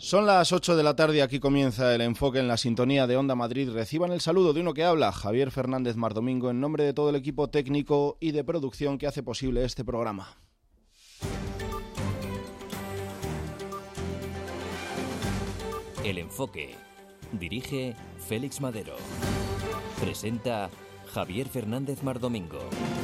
Son las 8 de la tarde, aquí comienza el enfoque en la sintonía de Onda Madrid. Reciban el saludo de uno que habla, Javier Fernández Mardomingo, en nombre de todo el equipo técnico y de producción que hace posible este programa. El enfoque. Dirige Félix Madero. Presenta Javier Fernández Mardomingo.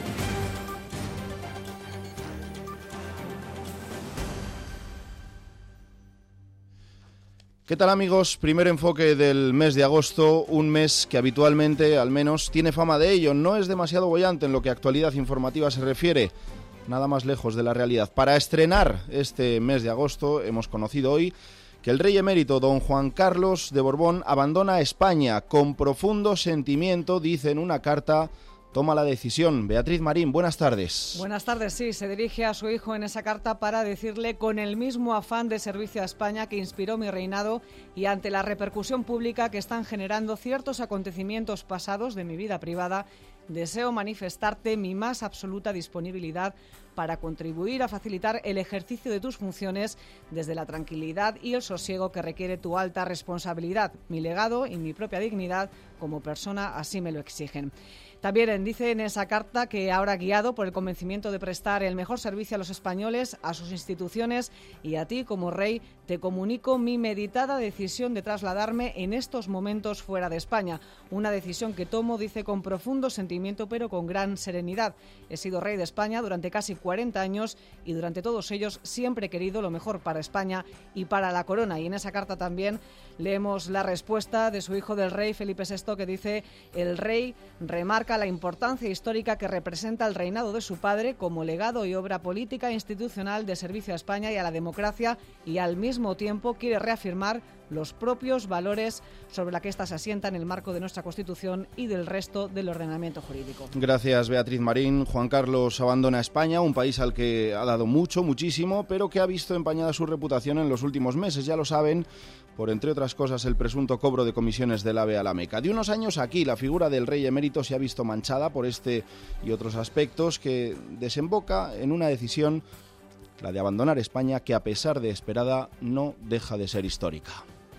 ¿Qué tal, amigos? Primer enfoque del mes de agosto, un mes que habitualmente, al menos, tiene fama de ello. No es demasiado boyante en lo que a actualidad informativa se refiere, nada más lejos de la realidad. Para estrenar este mes de agosto, hemos conocido hoy que el rey emérito don Juan Carlos de Borbón abandona España. Con profundo sentimiento, dice en una carta, toma la decisión. Beatriz Marín, buenas tardes. Buenas tardes, sí. Se dirige a su hijo en esa carta para decirle: con el mismo afán de servicio a España que inspiró mi reinado y ante la repercusión pública que están generando ciertos acontecimientos pasados de mi vida privada, deseo manifestarte mi más absoluta disponibilidad para contribuir a facilitar el ejercicio de tus funciones desde la tranquilidad y el sosiego que requiere tu alta responsabilidad. Mi legado y mi propia dignidad como persona así me lo exigen. También dice en esa carta que ahora, guiado por el convencimiento de prestar el mejor servicio a los españoles, a sus instituciones y a ti como rey, te comunico mi meditada decisión de trasladarme en estos momentos fuera de España. Una decisión que tomo, dice, con profundo sentimiento pero con gran serenidad. He sido rey de España durante casi 40 años y durante todos ellos siempre he querido lo mejor para España y para la corona. Y en esa carta también leemos la respuesta de su hijo del rey, Felipe VI, que dice: el rey remarca la importancia histórica que representa el reinado de su padre como legado y obra política e institucional de servicio a España y a la democracia, y al mismo tiempo quiere reafirmar los propios valores sobre la que ésta se asienta en el marco de nuestra Constitución y del resto del ordenamiento jurídico. Gracias, Beatriz Marín. Juan Carlos abandona España, un país al que ha dado muchísimo, pero que ha visto empañada su reputación en los últimos meses. Ya lo saben, por, entre otras cosas, el presunto cobro de comisiones del AVE a la Meca. De unos años aquí, la figura del rey emérito se ha visto manchada por este y otros aspectos, que desemboca en una decisión, la de abandonar España, que a pesar de esperada no deja de ser histórica.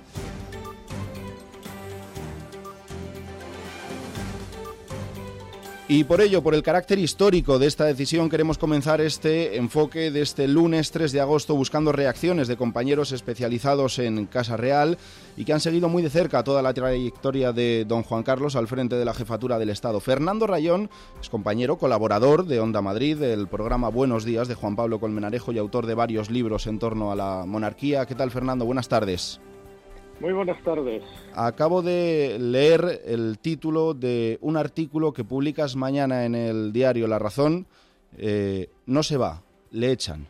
Y por ello, por el carácter histórico de esta decisión, queremos comenzar este enfoque de este lunes 3 de agosto buscando reacciones de compañeros especializados en Casa Real y que han seguido muy de cerca toda la trayectoria de don Juan Carlos al frente de la jefatura del Estado. Fernando Rayón es compañero, colaborador de Onda Madrid, del programa Buenos Días de Juan Pablo Colmenarejo y autor de varios libros en torno a la monarquía. ¿Qué tal, Fernando? Buenas tardes. Muy buenas tardes. Acabo de leer el título de un artículo que publicas mañana en el diario La Razón. No se va, le echan.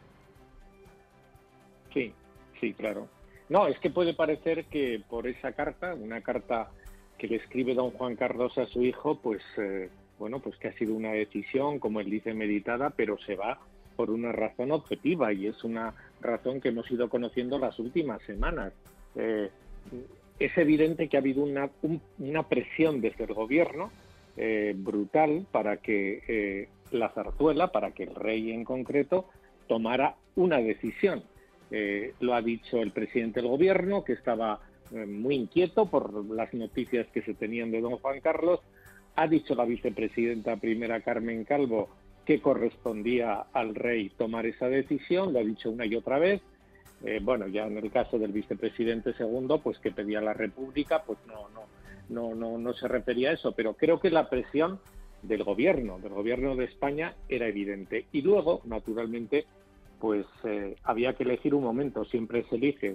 Sí, claro. No, es que puede parecer que por esa carta, una carta que le escribe don Juan Carlos a su hijo, pues que ha sido una decisión, como él dice, meditada, pero se va por una razón objetiva, y es una razón que hemos ido conociendo las últimas semanas. Es evidente que ha habido una presión desde el gobierno brutal para que la zarzuela, para que el rey en concreto, tomara una decisión. Lo ha dicho el presidente del gobierno, que estaba muy inquieto por las noticias que se tenían de don Juan Carlos. Ha dicho la vicepresidenta primera, Carmen Calvo, que correspondía al rey tomar esa decisión. Lo ha dicho una y otra vez. Ya en el caso del vicepresidente segundo, pues que pedía la República, pues no se refería a eso, pero creo que la presión del gobierno de España era evidente. Y luego, naturalmente, pues había que elegir un momento. Siempre se elige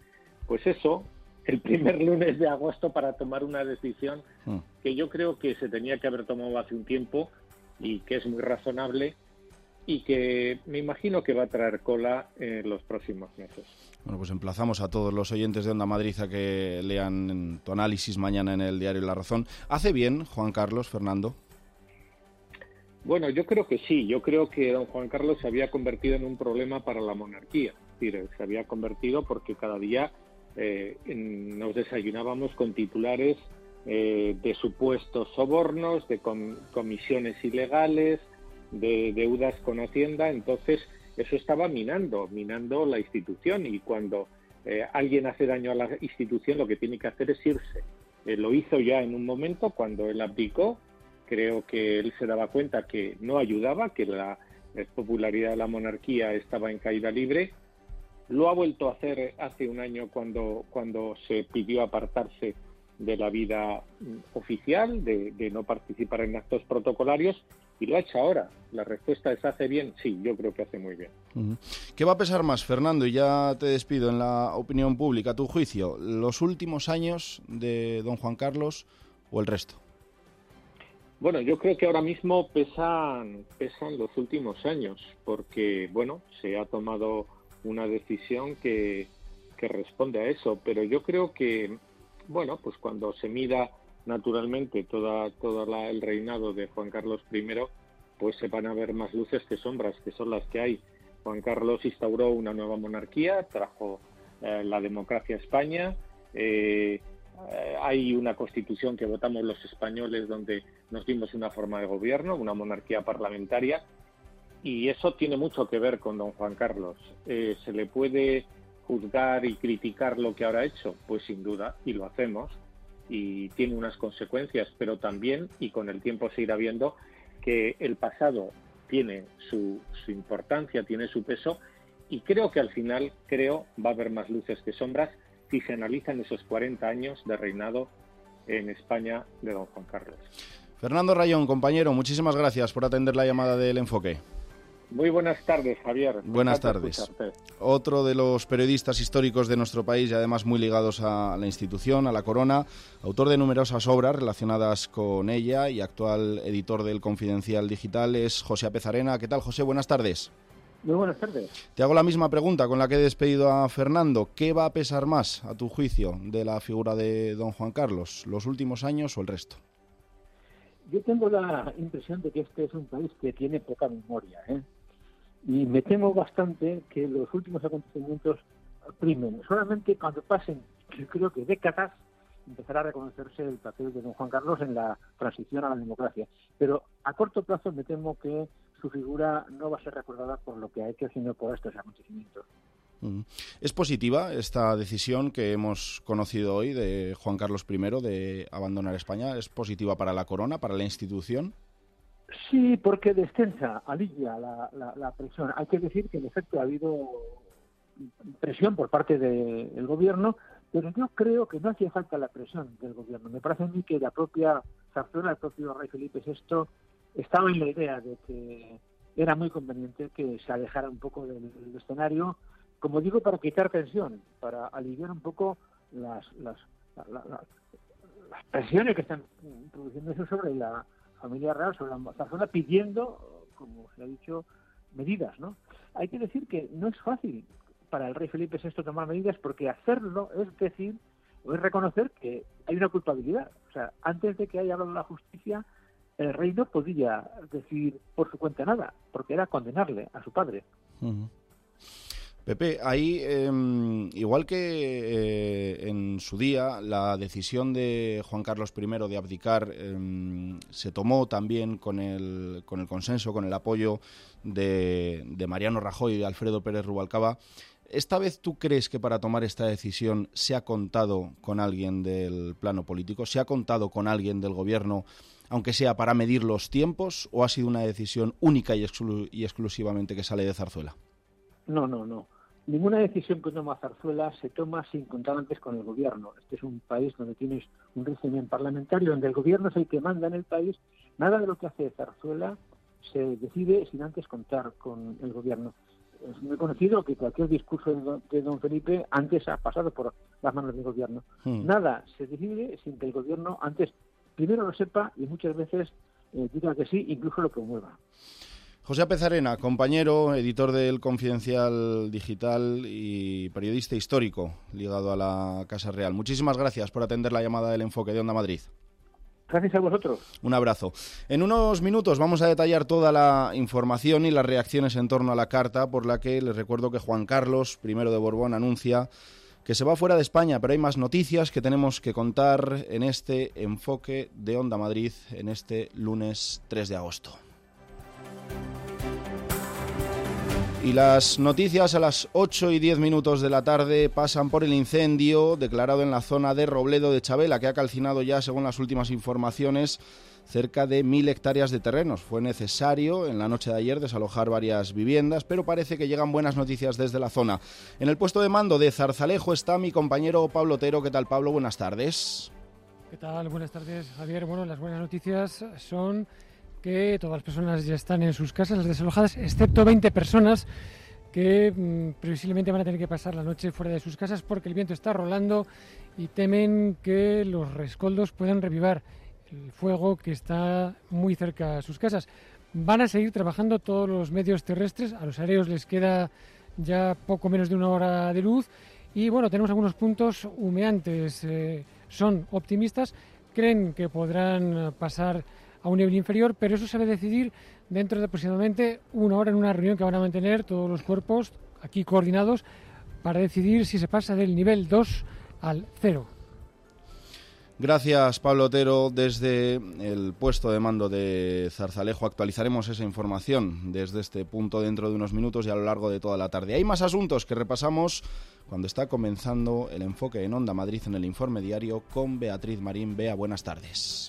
el primer lunes de agosto para tomar una decisión que yo creo que se tenía que haber tomado hace un tiempo y que es muy razonable, y que me imagino que va a traer cola en los próximos meses. Bueno, pues emplazamos a todos los oyentes de Onda Madrid a que lean tu análisis mañana en el diario La Razón. ¿Hace bien Juan Carlos, Fernando? Bueno, yo creo que sí. Yo creo que don Juan Carlos se había convertido en un problema para la monarquía. Es decir, se había convertido porque cada día nos desayunábamos con titulares de supuestos sobornos, de comisiones ilegales, de deudas con Hacienda. Entonces eso estaba minando la institución, y cuando alguien hace daño a la institución, lo que tiene que hacer es irse. Lo hizo ya en un momento cuando él abdicó. Creo que él se daba cuenta que no ayudaba, que la popularidad de la monarquía estaba en caída libre. Lo ha vuelto a hacer hace un año cuando se pidió apartarse de la vida oficial, de no participar en actos protocolarios, y lo ha hecho ahora. La respuesta es ¿hace bien? Sí, yo creo que hace muy bien. ¿Qué va a pesar más, Fernando? Y ya te despido, en la opinión pública, a tu juicio, ¿los últimos años de don Juan Carlos o el resto? Bueno, yo creo que ahora mismo pesan los últimos años, porque, bueno, se ha tomado una decisión que responde a eso, pero yo creo que, bueno, pues cuando se mida naturalmente todo el reinado de Juan Carlos I, pues se van a ver más luces que sombras, que son las que hay. Juan Carlos instauró una nueva monarquía, trajo la democracia a España, hay una constitución que votamos los españoles donde nos dimos una forma de gobierno, una monarquía parlamentaria, y eso tiene mucho que ver con don Juan Carlos. ¿Se le puede juzgar y criticar lo que ahora ha hecho? Pues sin duda, y lo hacemos, y tiene unas consecuencias, pero también, y con el tiempo se irá viendo, que el pasado tiene su importancia, tiene su peso, y creo que al final va a haber más luces que sombras si se analizan esos 40 años de reinado en España de don Juan Carlos. Fernando Rayón, compañero, muchísimas gracias por atender la llamada del Enfoque. Muy buenas tardes, Javier. Buenas tardes. Otro de los periodistas históricos de nuestro país y además muy ligados a la institución, a la corona, autor de numerosas obras relacionadas con ella y actual editor del Confidencial Digital, es José Apezarena. ¿Qué tal, José? Buenas tardes. Muy buenas tardes. Te hago la misma pregunta con la que he despedido a Fernando. ¿Qué va a pesar más, a tu juicio, de la figura de don Juan Carlos, los últimos años o el resto? Yo tengo la impresión de que este es un país que tiene poca memoria, y me temo bastante que los últimos acontecimientos primen. Solamente cuando pasen, yo creo que décadas, empezará a reconocerse el papel de don Juan Carlos en la transición a la democracia. Pero a corto plazo me temo que su figura no va a ser recordada por lo que ha hecho, sino por estos acontecimientos. ¿Es positiva esta decisión que hemos conocido hoy de Juan Carlos I de abandonar España? ¿Es positiva para la corona, para la institución? Sí, porque descensa, alivia la presión. Hay que decir que en efecto ha habido presión por parte del gobierno, pero yo creo que no hacía falta la presión del gobierno. Me parece a mí que la propia Zarzuela, el propio rey Felipe VI, estaba en la idea de que era muy conveniente que se alejara un poco del escenario, como digo, para quitar tensión, para aliviar un poco las presiones que están produciéndose sobre la familia real, sobre la Zarzuela, pidiendo, como se ha dicho, medidas, ¿no? Hay que decir que no es fácil para el rey Felipe VI tomar medidas, porque hacerlo es decir, o es reconocer que hay una culpabilidad. O sea, antes de que haya hablado la justicia, el rey no podía decir por su cuenta nada, porque era condenarle a su padre. Uh-huh. Pepe, ahí, igual que en su día, la decisión de Juan Carlos I de abdicar se tomó también con el consenso, con el apoyo de Mariano Rajoy y de Alfredo Pérez Rubalcaba. ¿Esta vez tú crees que para tomar esta decisión se ha contado con alguien del plano político? ¿Se ha contado con alguien del gobierno, aunque sea para medir los tiempos, o ha sido una decisión única y exclusivamente que sale de Zarzuela? No. Ninguna decisión que toma Zarzuela se toma sin contar antes con el gobierno. Este es un país donde tienes un régimen parlamentario, donde el gobierno es el que manda en el país. Nada de lo que hace Zarzuela se decide sin antes contar con el gobierno. Es muy conocido que cualquier discurso de don Felipe antes ha pasado por las manos del gobierno. Nada se decide sin que el gobierno antes primero lo sepa y muchas veces diga que sí, incluso lo promueva. José Apezarena, compañero, editor del Confidencial Digital y periodista histórico ligado a la Casa Real. Muchísimas gracias por atender la llamada del Enfoque de Onda Madrid. Gracias a vosotros. Un abrazo. En unos minutos vamos a detallar toda la información y las reacciones en torno a la carta por la que les recuerdo que Juan Carlos I de Borbón anuncia que se va fuera de España, pero hay más noticias que tenemos que contar en este Enfoque de Onda Madrid en este lunes 3 de agosto. Y las noticias a las 8 y 10 minutos de la tarde pasan por el incendio declarado en la zona de Robledo de Chabela, que ha calcinado ya, según las últimas informaciones, cerca de 1.000 hectáreas de terrenos. Fue necesario en la noche de ayer desalojar varias viviendas, pero parece que llegan buenas noticias desde la zona. En el puesto de mando de Zarzalejo está mi compañero Pablo Otero. ¿Qué tal, Pablo? Buenas tardes. ¿Qué tal? Buenas tardes, Javier. Bueno, las buenas noticias son que todas las personas ya están en sus casas, las desalojadas, excepto 20 personas que previsiblemente van a tener que pasar la noche fuera de sus casas porque el viento está rolando y temen que los rescoldos puedan revivar el fuego que está muy cerca a sus casas. Van a seguir trabajando todos los medios terrestres, a los aéreos les queda ya poco menos de una hora de luz y bueno, tenemos algunos puntos humeantes, son optimistas, creen que podrán pasar a un nivel inferior, pero eso se va a decidir dentro de aproximadamente una hora en una reunión que van a mantener todos los cuerpos aquí coordinados para decidir si se pasa del nivel 2 al 0. Gracias, Pablo Otero. Desde el puesto de mando de Zarzalejo actualizaremos esa información desde este punto dentro de unos minutos y a lo largo de toda la tarde. Hay más asuntos que repasamos cuando está comenzando el enfoque en Onda Madrid en el informe diario con Beatriz Marín. Bea, buenas tardes.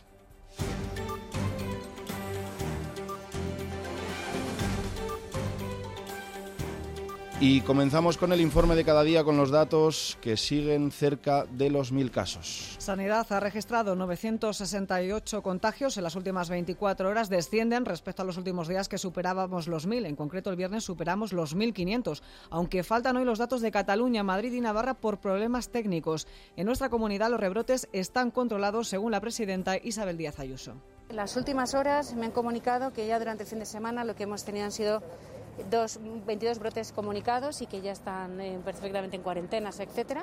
Y comenzamos con el informe de cada día con los datos que siguen cerca de los 1.000 casos. Sanidad ha registrado 968 contagios en las últimas 24 horas. Descienden respecto a los últimos días que superábamos los 1.000. En concreto, el viernes superamos los 1.500. Aunque faltan hoy los datos de Cataluña, Madrid y Navarra por problemas técnicos. En nuestra comunidad los rebrotes están controlados, según la presidenta Isabel Díaz Ayuso. En las últimas horas me han comunicado que ya durante el fin de semana lo que hemos tenido han sido 22 brotes comunicados y que ya están perfectamente en cuarentenas, etcétera.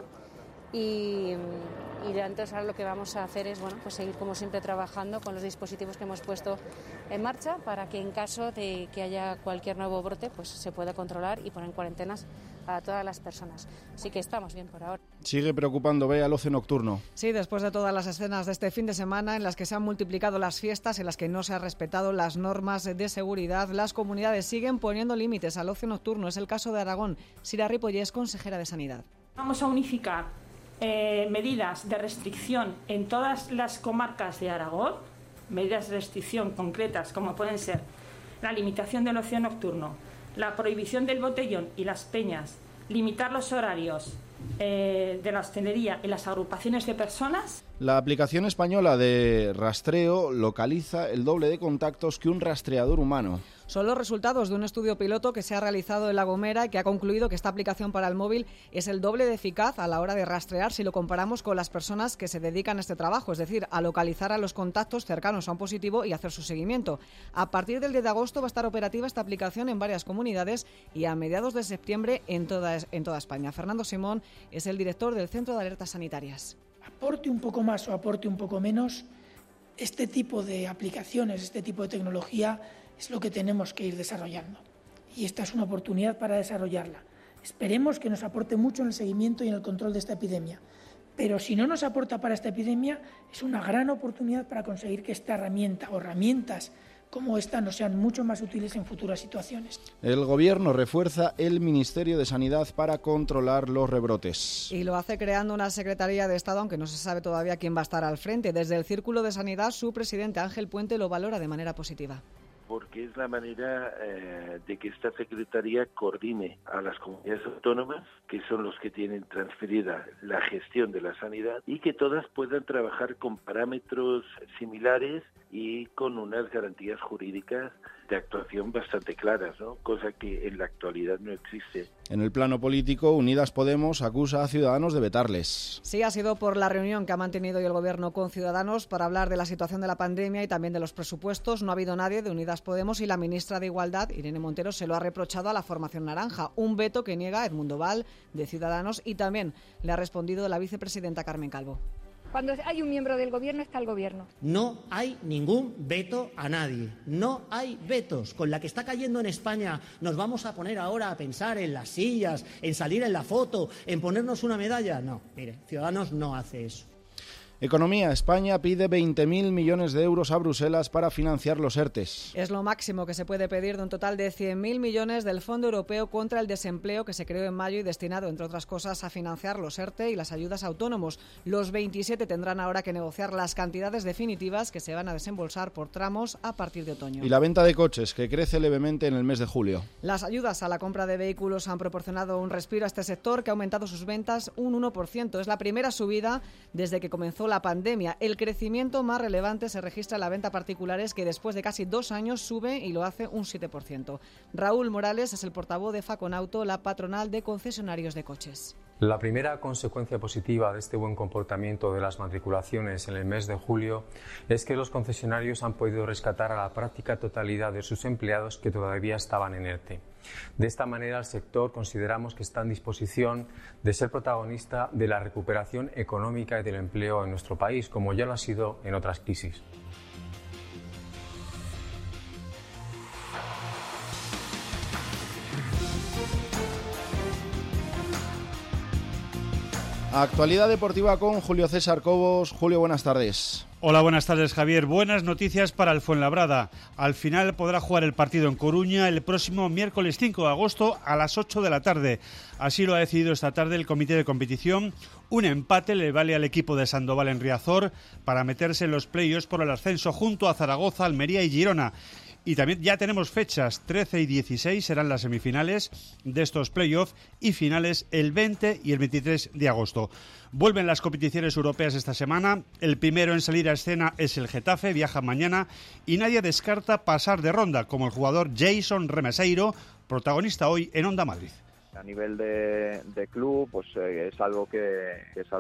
Y entonces ahora lo que vamos a hacer es pues seguir como siempre trabajando con los dispositivos que hemos puesto en marcha para que en caso de que haya cualquier nuevo brote pues se pueda controlar y poner en cuarentenas a todas las personas. Así que estamos bien por ahora. Sigue preocupando, Bea, el ocio nocturno. Sí, después de todas las escenas de este fin de semana en las que se han multiplicado las fiestas, en las que no se han respetado las normas de seguridad, las comunidades siguen poniendo límites al ocio nocturno. Es el caso de Aragón. Sira Ripollés, consejera de Sanidad. Vamos a unificar medidas de restricción en todas las comarcas de Aragón, medidas de restricción concretas como pueden ser la limitación del ocio nocturno, la prohibición del botellón y las peñas, limitar los horarios de la hostelería y las agrupaciones de personas. La aplicación española de rastreo localiza el doble de contactos que un rastreador humano. Son los resultados de un estudio piloto que se ha realizado en La Gomera y que ha concluido que esta aplicación para el móvil es el doble de eficaz a la hora de rastrear si lo comparamos con las personas que se dedican a este trabajo, es decir, a localizar a los contactos cercanos a un positivo y hacer su seguimiento. A partir del 10 de agosto va a estar operativa esta aplicación en varias comunidades y a mediados de septiembre en toda España. Fernando Simón es el director del Centro de Alertas Sanitarias. Aporte un poco más o aporte un poco menos, este tipo de aplicaciones, este tipo de tecnología es lo que tenemos que ir desarrollando. Y esta es una oportunidad para desarrollarla. Esperemos que nos aporte mucho en el seguimiento y en el control de esta epidemia. Pero si no nos aporta para esta epidemia, es una gran oportunidad para conseguir que esta herramienta o herramientas como esta nos sean mucho más útiles en futuras situaciones. El Gobierno refuerza el Ministerio de Sanidad para controlar los rebrotes. Y lo hace creando una Secretaría de Estado, aunque no se sabe todavía quién va a estar al frente. Desde el Círculo de Sanidad, su presidente Ángel Puente lo valora de manera positiva. Porque es la manera de que esta Secretaría coordine a las comunidades autónomas, que son los que tienen transferida la gestión de la sanidad, y que todas puedan trabajar con parámetros similares y con unas garantías jurídicas de actuación bastante claras, ¿no? Cosa que en la actualidad no existe. En el plano político, Unidas Podemos acusa a Ciudadanos de vetarles. Sí, ha sido por la reunión que ha mantenido hoy el Gobierno con Ciudadanos para hablar de la situación de la pandemia y también de los presupuestos. No ha habido nadie de Unidas Podemos y la ministra de Igualdad, Irene Montero, se lo ha reprochado a la formación naranja. Un veto que niega Edmundo Val, de Ciudadanos, y también le ha respondido la vicepresidenta Carmen Calvo. Cuando hay un miembro del Gobierno, está el Gobierno. No hay ningún veto a nadie. No hay vetos. Con la que está cayendo en España, ¿nos vamos a poner ahora a pensar en las sillas, en salir en la foto, en ponernos una medalla? No, mire, Ciudadanos no hace eso. Economía. España pide 20.000 millones de euros a Bruselas para financiar los ERTEs. Es lo máximo que se puede pedir de un total de 100.000 millones del Fondo Europeo contra el Desempleo, que se creó en mayo y destinado, entre otras cosas, a financiar los ERTE y las ayudas a autónomos. Los 27 tendrán ahora que negociar las cantidades definitivas que se van a desembolsar por tramos a partir de otoño. Y la venta de coches, que crece levemente en el mes de julio. Las ayudas a la compra de vehículos han proporcionado un respiro a este sector, que ha aumentado sus ventas un 1%. Es la primera subida desde que comenzó la pandemia. El crecimiento más relevante se registra en la venta a particulares, que después de casi 2 años sube y lo hace un 7%. Raúl Morales es el portavoz de Faconauto, la patronal de concesionarios de coches. La primera consecuencia positiva de este buen comportamiento de las matriculaciones en el mes de julio es que los concesionarios han podido rescatar a la práctica totalidad de sus empleados que todavía estaban en ERTE. De esta manera, el sector consideramos que está en disposición de ser protagonista de la recuperación económica y del empleo en nuestro país, como ya lo ha sido en otras crisis. Actualidad deportiva con Julio César Cobos. Julio, buenas tardes. Hola, buenas tardes, Javier. Buenas noticias para el Fuenlabrada. Al final podrá jugar el partido en Coruña el próximo miércoles 5 de agosto a las 8 de la tarde. Así lo ha decidido esta tarde el comité de competición. Un empate le vale al equipo de Sandoval en Riazor para meterse en los playoffs por el ascenso junto a Zaragoza, Almería y Girona. Y también ya tenemos fechas, 13 y 16 serán las semifinales de estos playoffs y finales el 20 y el 23 de agosto. Vuelven las competiciones europeas esta semana. El primero en salir a escena es el Getafe, viaja mañana y nadie descarta pasar de ronda, como el jugador Jason Remeseiro, protagonista hoy en Onda Madrid. A nivel de club, pues es algo que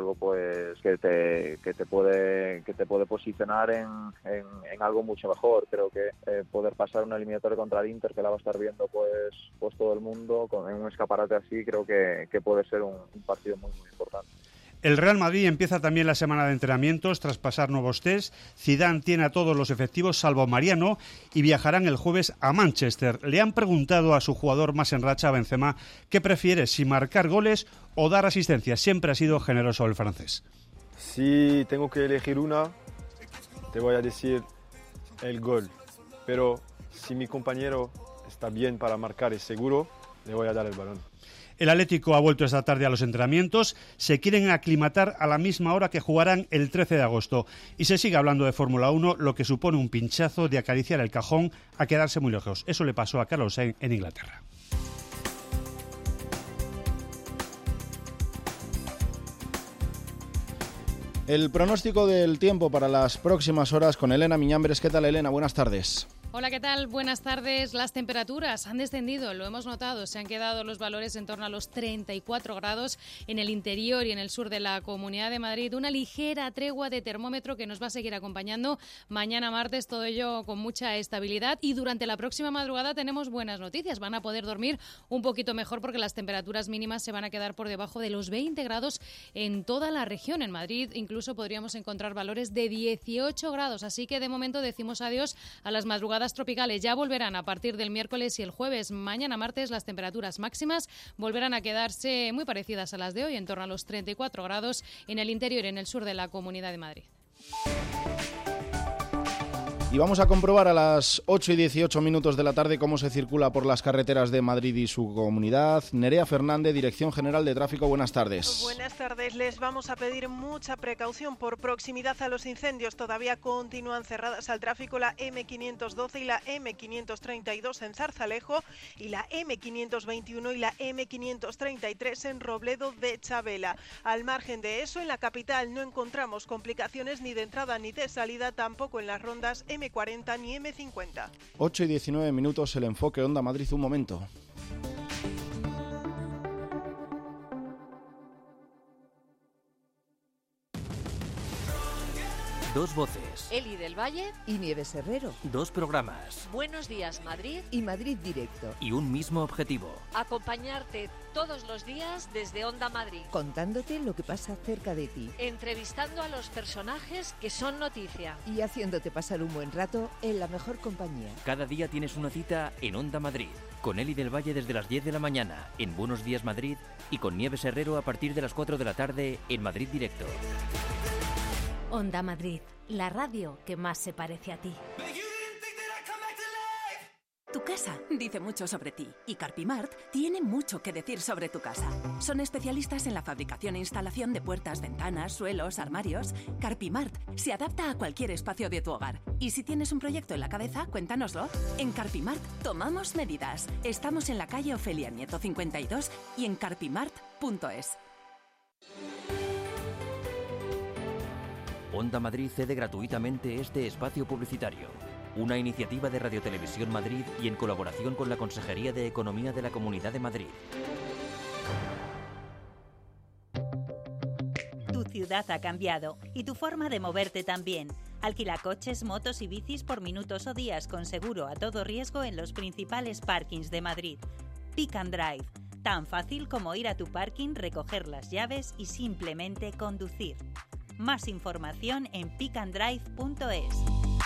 te puede posicionar en algo mucho mejor. Creo que poder pasar una eliminatoria contra el Inter, que la va a estar viendo pues todo el mundo, en un escaparate así, creo que puede ser un partido muy importante. El Real Madrid empieza también la semana de entrenamientos tras pasar nuevos test. Zidane tiene a todos los efectivos salvo Mariano y viajarán el jueves a Manchester. Le han preguntado a su jugador más en racha, Benzema, qué prefiere, si marcar goles o dar asistencias. Siempre ha sido generoso el francés. Si tengo que elegir una, te voy a decir el gol. Pero si mi compañero está bien para marcar y seguro, le voy a dar el balón. El Atlético ha vuelto esta tarde a los entrenamientos, se quieren aclimatar a la misma hora que jugarán el 13 de agosto y se sigue hablando de Fórmula 1, lo que supone un pinchazo de acariciar el cajón a quedarse muy lejos. Eso le pasó a Carlos Sainz en Inglaterra. El pronóstico del tiempo para las próximas horas con Elena Miñambres. ¿Qué tal, Elena? Buenas tardes. Hola, ¿qué tal? Buenas tardes. Las temperaturas han descendido, lo hemos notado. Se han quedado los valores en torno a los 34 grados en el interior y en el sur de la Comunidad de Madrid. Una ligera tregua de termómetro que nos va a seguir acompañando mañana martes, todo ello con mucha estabilidad. Y durante la próxima madrugada tenemos buenas noticias. Van a poder dormir un poquito mejor porque las temperaturas mínimas se van a quedar por debajo de los 20 grados en toda la región. En Madrid incluso podríamos encontrar valores de 18 grados. Así que de momento decimos adiós a las madrugadas tropicales. Ya volverán a partir del miércoles y el jueves. Mañana martes las temperaturas máximas volverán a quedarse muy parecidas a las de hoy, en torno a los 34 grados en el interior y en el sur de la Comunidad de Madrid. Y vamos a comprobar a las 8 y 18 minutos de la tarde cómo se circula por las carreteras de Madrid y su comunidad. Nerea Fernández, Dirección General de Tráfico, buenas tardes. Buenas tardes. Les vamos a pedir mucha precaución por proximidad a los incendios. Todavía continúan cerradas al tráfico la M512 y la M532 en Zarzalejo y la M521 y la M533 en Robledo de Chabela. Al margen de eso, en la capital no encontramos complicaciones ni de entrada ni de salida, tampoco en las rondas M40 ni M50. 8 y 19 minutos, el enfoque Onda Madrid, un momento. Dos voces. Eli del Valle y Nieves Herrero. Dos programas. Buenos días, Madrid y Madrid Directo. Y un mismo objetivo. Acompañarte todos los días desde Onda Madrid. Contándote lo que pasa cerca de ti. Entrevistando a los personajes que son noticia. Y haciéndote pasar un buen rato en la mejor compañía. Cada día tienes una cita en Onda Madrid. Con Eli del Valle desde las 10 de la mañana en Buenos Días Madrid y con Nieves Herrero a partir de las 4 de la tarde en Madrid Directo. Onda Madrid, la radio que más se parece a ti. Tu casa dice mucho sobre ti y Carpimart tiene mucho que decir sobre tu casa. Son especialistas en la fabricación e instalación de puertas, ventanas, suelos, armarios. Carpimart se adapta a cualquier espacio de tu hogar. Y si tienes un proyecto en la cabeza, cuéntanoslo. En Carpimart tomamos medidas. Estamos en la calle Ofelia Nieto 52 y en carpimart.es. Onda Madrid cede gratuitamente este espacio publicitario. Una iniciativa de Radio Televisión Madrid y en colaboración con la Consejería de Economía de la Comunidad de Madrid. Tu ciudad ha cambiado y tu forma de moverte también. Alquila coches, motos y bicis por minutos o días con seguro a todo riesgo en los principales parkings de Madrid. Pick and Drive. Tan fácil como ir a tu parking, recoger las llaves y simplemente conducir. Más información en pickanddrive.es.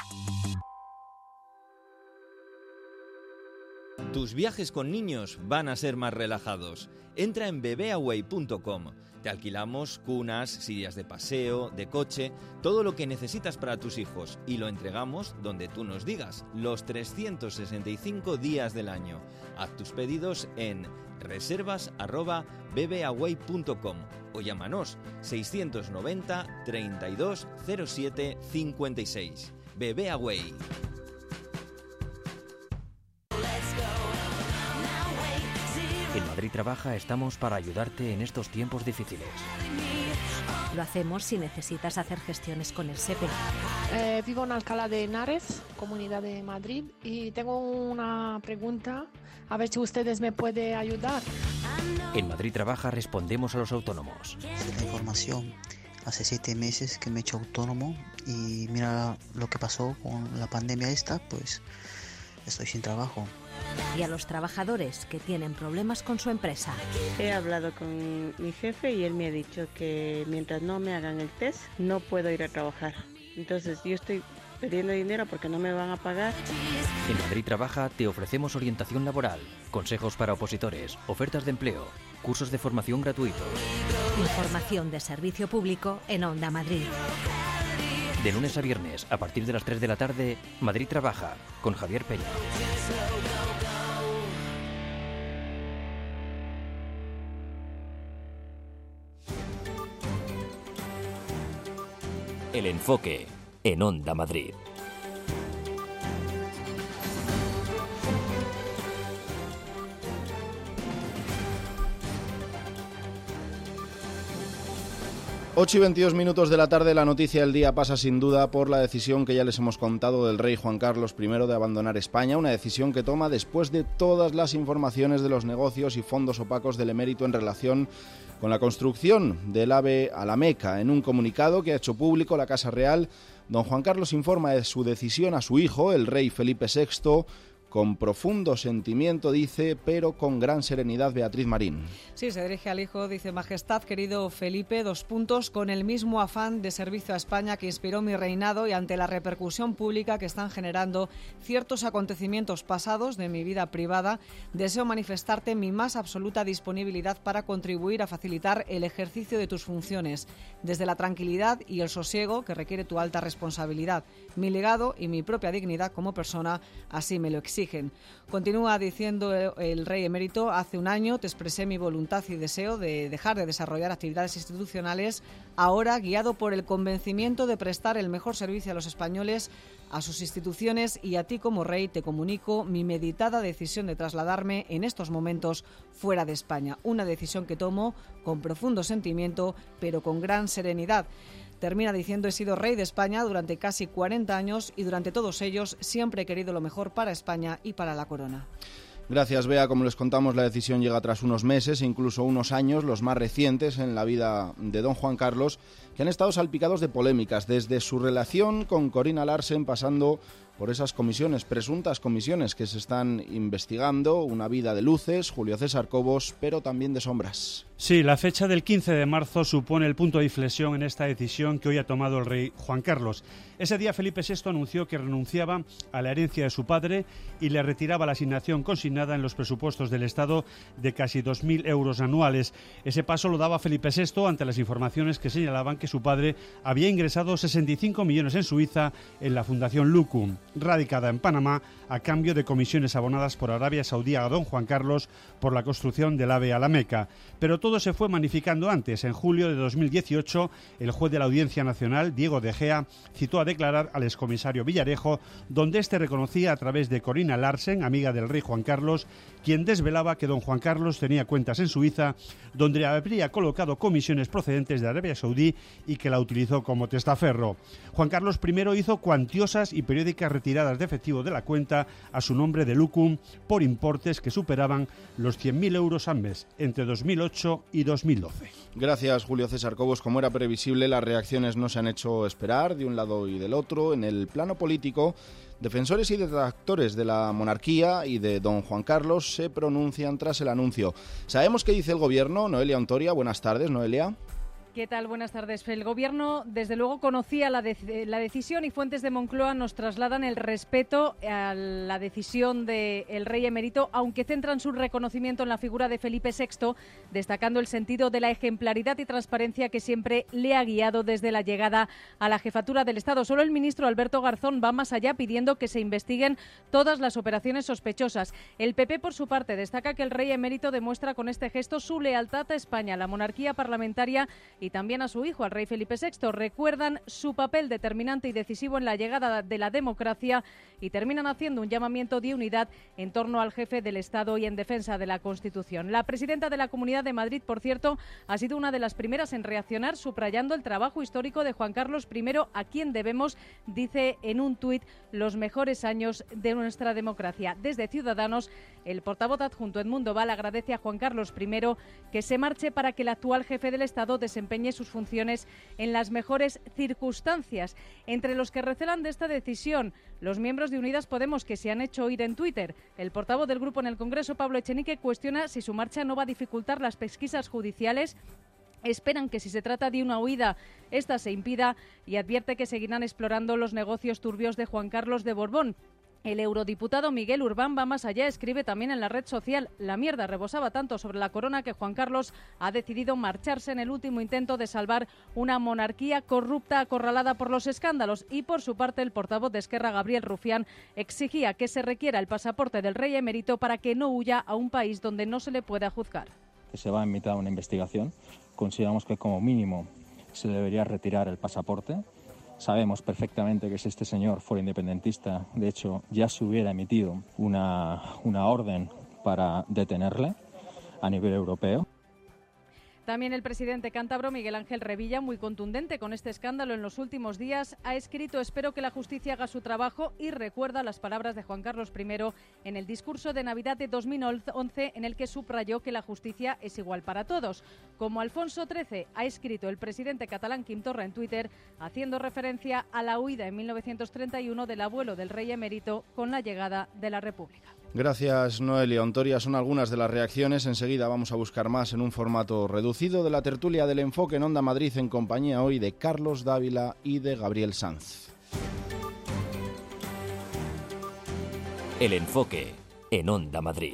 Tus viajes con niños van a ser más relajados. Entra en bebeaway.com. Te alquilamos cunas, sillas de paseo, de coche, todo lo que necesitas para tus hijos y lo entregamos donde tú nos digas, los 365 días del año. Haz tus pedidos en reservas@bebeaway.com o llámanos 690 32 07 56. Bebeaway. En Madrid Trabaja estamos para ayudarte en estos tiempos difíciles. Lo hacemos si necesitas hacer gestiones con el SEPE. Vivo en Alcalá de Henares, Comunidad de Madrid, y tengo una pregunta, a ver si ustedes me pueden ayudar. En Madrid Trabaja respondemos a los autónomos. La información. Hace 7 meses que me he hecho autónomo y mira lo que pasó con la pandemia esta, pues estoy sin trabajo. Y a los trabajadores que tienen problemas con su empresa. He hablado con mi jefe y él me ha dicho que mientras no me hagan el test no puedo ir a trabajar. Entonces yo estoy pidiendo dinero porque no me van a pagar. En Madrid Trabaja te ofrecemos orientación laboral, consejos para opositores, ofertas de empleo, cursos de formación gratuitos. Información de servicio público en Onda Madrid. De lunes a viernes, a partir de las 3 de la tarde, Madrid Trabaja, con Javier Peña. El enfoque en Onda Madrid. Ocho y 22 minutos de la tarde, la noticia del día pasa sin duda por la decisión que ya les hemos contado del rey Juan Carlos I de abandonar España, una decisión que toma después de todas las informaciones de los negocios y fondos opacos del emérito en relación con la construcción del AVE a la Meca. En un comunicado que ha hecho público la Casa Real, don Juan Carlos informa de su decisión a su hijo, el rey Felipe VI, con profundo sentimiento, dice, pero con gran serenidad, Beatriz Marín. Sí, se dirige al hijo, dice: Majestad, querido Felipe, con el mismo afán de servicio a España que inspiró mi reinado y ante la repercusión pública que están generando ciertos acontecimientos pasados de mi vida privada, deseo manifestarte mi más absoluta disponibilidad para contribuir a facilitar el ejercicio de tus funciones, desde la tranquilidad y el sosiego que requiere tu alta responsabilidad. Mi legado y mi propia dignidad como persona así me lo exigen. Continúa diciendo el rey emérito: hace un año te expresé mi voluntad y deseo de dejar de desarrollar actividades institucionales, ahora guiado por el convencimiento de prestar el mejor servicio a los españoles, a sus instituciones, y a ti como rey te comunico mi meditada decisión de trasladarme en estos momentos fuera de España. Una decisión que tomo con profundo sentimiento, pero con gran serenidad. Termina diciendo: he sido rey de España durante casi 40 años y durante todos ellos siempre he querido lo mejor para España y para la corona. Gracias, Bea. Como les contamos, la decisión llega tras unos meses e incluso unos años, los más recientes en la vida de don Juan Carlos, que han estado salpicados de polémicas, desde su relación con Corina Larsen, pasando por esas comisiones, presuntas comisiones que se están investigando, una vida de luces, Julio César Cobos, pero también de sombras. Sí, la fecha del 15 de marzo supone el punto de inflexión en esta decisión que hoy ha tomado el rey Juan Carlos. Ese día Felipe VI anunció que renunciaba a la herencia de su padre y le retiraba la asignación consignada en los presupuestos del Estado de casi 2.000 euros anuales. Ese paso lo daba Felipe VI ante las informaciones que señalaban que su padre había ingresado 65 millones en Suiza en la Fundación Lucum, radicada en Panamá, a cambio de comisiones abonadas por Arabia Saudí a don Juan Carlos por la construcción del AVE a la Meca. Pero todo se fue magnificando antes. En julio de 2018, el juez de la Audiencia Nacional, Diego de Gea, citó a declarar al excomisario Villarejo, donde este reconocía a través de Corina Larsen, amiga del rey Juan Carlos, quien desvelaba que don Juan Carlos tenía cuentas en Suiza, donde habría colocado comisiones procedentes de Arabia Saudí y que la utilizó como testaferro. Juan Carlos I hizo cuantiosas y periódicas retiradas de efectivo de la cuenta a su nombre de Lucum por importes que superaban los 100.000 euros al mes entre 2008 y 2012. Gracias, Julio César Cobos. Como era previsible, las reacciones no se han hecho esperar de un lado y del otro. En el plano político, defensores y detractores de la monarquía y de don Juan Carlos se pronuncian tras el anuncio. ¿Sabemos qué dice el Gobierno? Noelia Ontoria, buenas tardes, Noelia. ¿Qué tal? Buenas tardes. El Gobierno, desde luego, conocía la decisión y fuentes de Moncloa nos trasladan el respeto a la decisión del rey emérito, aunque centran su reconocimiento en la figura de Felipe VI, destacando el sentido de la ejemplaridad y transparencia que siempre le ha guiado desde la llegada a la jefatura del Estado. Solo el ministro Alberto Garzón va más allá, pidiendo que se investiguen todas las operaciones sospechosas. El PP, por su parte, destaca que el rey emérito demuestra con este gesto su lealtad a España, a la monarquía parlamentaria y también a su hijo, al rey Felipe VI. Recuerdan su papel determinante y decisivo en la llegada de la democracia y terminan haciendo un llamamiento de unidad en torno al jefe del Estado y en defensa de la Constitución. La presidenta de la Comunidad de Madrid, por cierto, ha sido una de las primeras en reaccionar, subrayando el trabajo histórico de Juan Carlos I, a quien debemos, dice en un tuit, los mejores años de nuestra democracia. Desde Ciudadanos, el portavoz adjunto Edmundo Val agradece a Juan Carlos I que se marche para que el actual jefe del Estado desempeñe sus funciones en las mejores circunstancias. Entre los que recelan de esta decisión, los miembros de Unidas Podemos, que se han hecho oír en Twitter. El portavoz del grupo en el Congreso, Pablo Echenique, cuestiona si su marcha no va a dificultar las pesquisas judiciales. Esperan que si se trata de una huida, esta se impida y advierte que seguirán explorando los negocios turbios de Juan Carlos de Borbón. El eurodiputado Miguel Urbán va más allá, escribe también en la red social: la mierda rebosaba tanto sobre la corona que Juan Carlos ha decidido marcharse en el último intento de salvar una monarquía corrupta acorralada por los escándalos. Y por su parte, el portavoz de Esquerra, Gabriel Rufián, exigía que se requiera el pasaporte del rey emérito para que no huya a un país donde no se le pueda juzgar. Que se va a emitir una investigación. Consideramos que como mínimo se debería retirar el pasaporte. Sabemos perfectamente que si este señor fuera independentista, de hecho, ya se hubiera emitido una orden para detenerle a nivel europeo. También el presidente cántabro, Miguel Ángel Revilla, muy contundente con este escándalo en los últimos días, ha escrito: espero que la justicia haga su trabajo, y recuerda las palabras de Juan Carlos I en el discurso de Navidad de 2011, en el que subrayó que la justicia es igual para todos. Como Alfonso XIII, ha escrito el presidente catalán Quim Torra en Twitter, haciendo referencia a la huida en 1931 del abuelo del rey emérito con la llegada de la República. Gracias, Noelia Ontoria. Son algunas de las reacciones. Enseguida vamos a buscar más en un formato reducido de la tertulia del Enfoque en Onda Madrid, en compañía hoy de Carlos Dávila y de Gabriel Sanz. El Enfoque en Onda Madrid.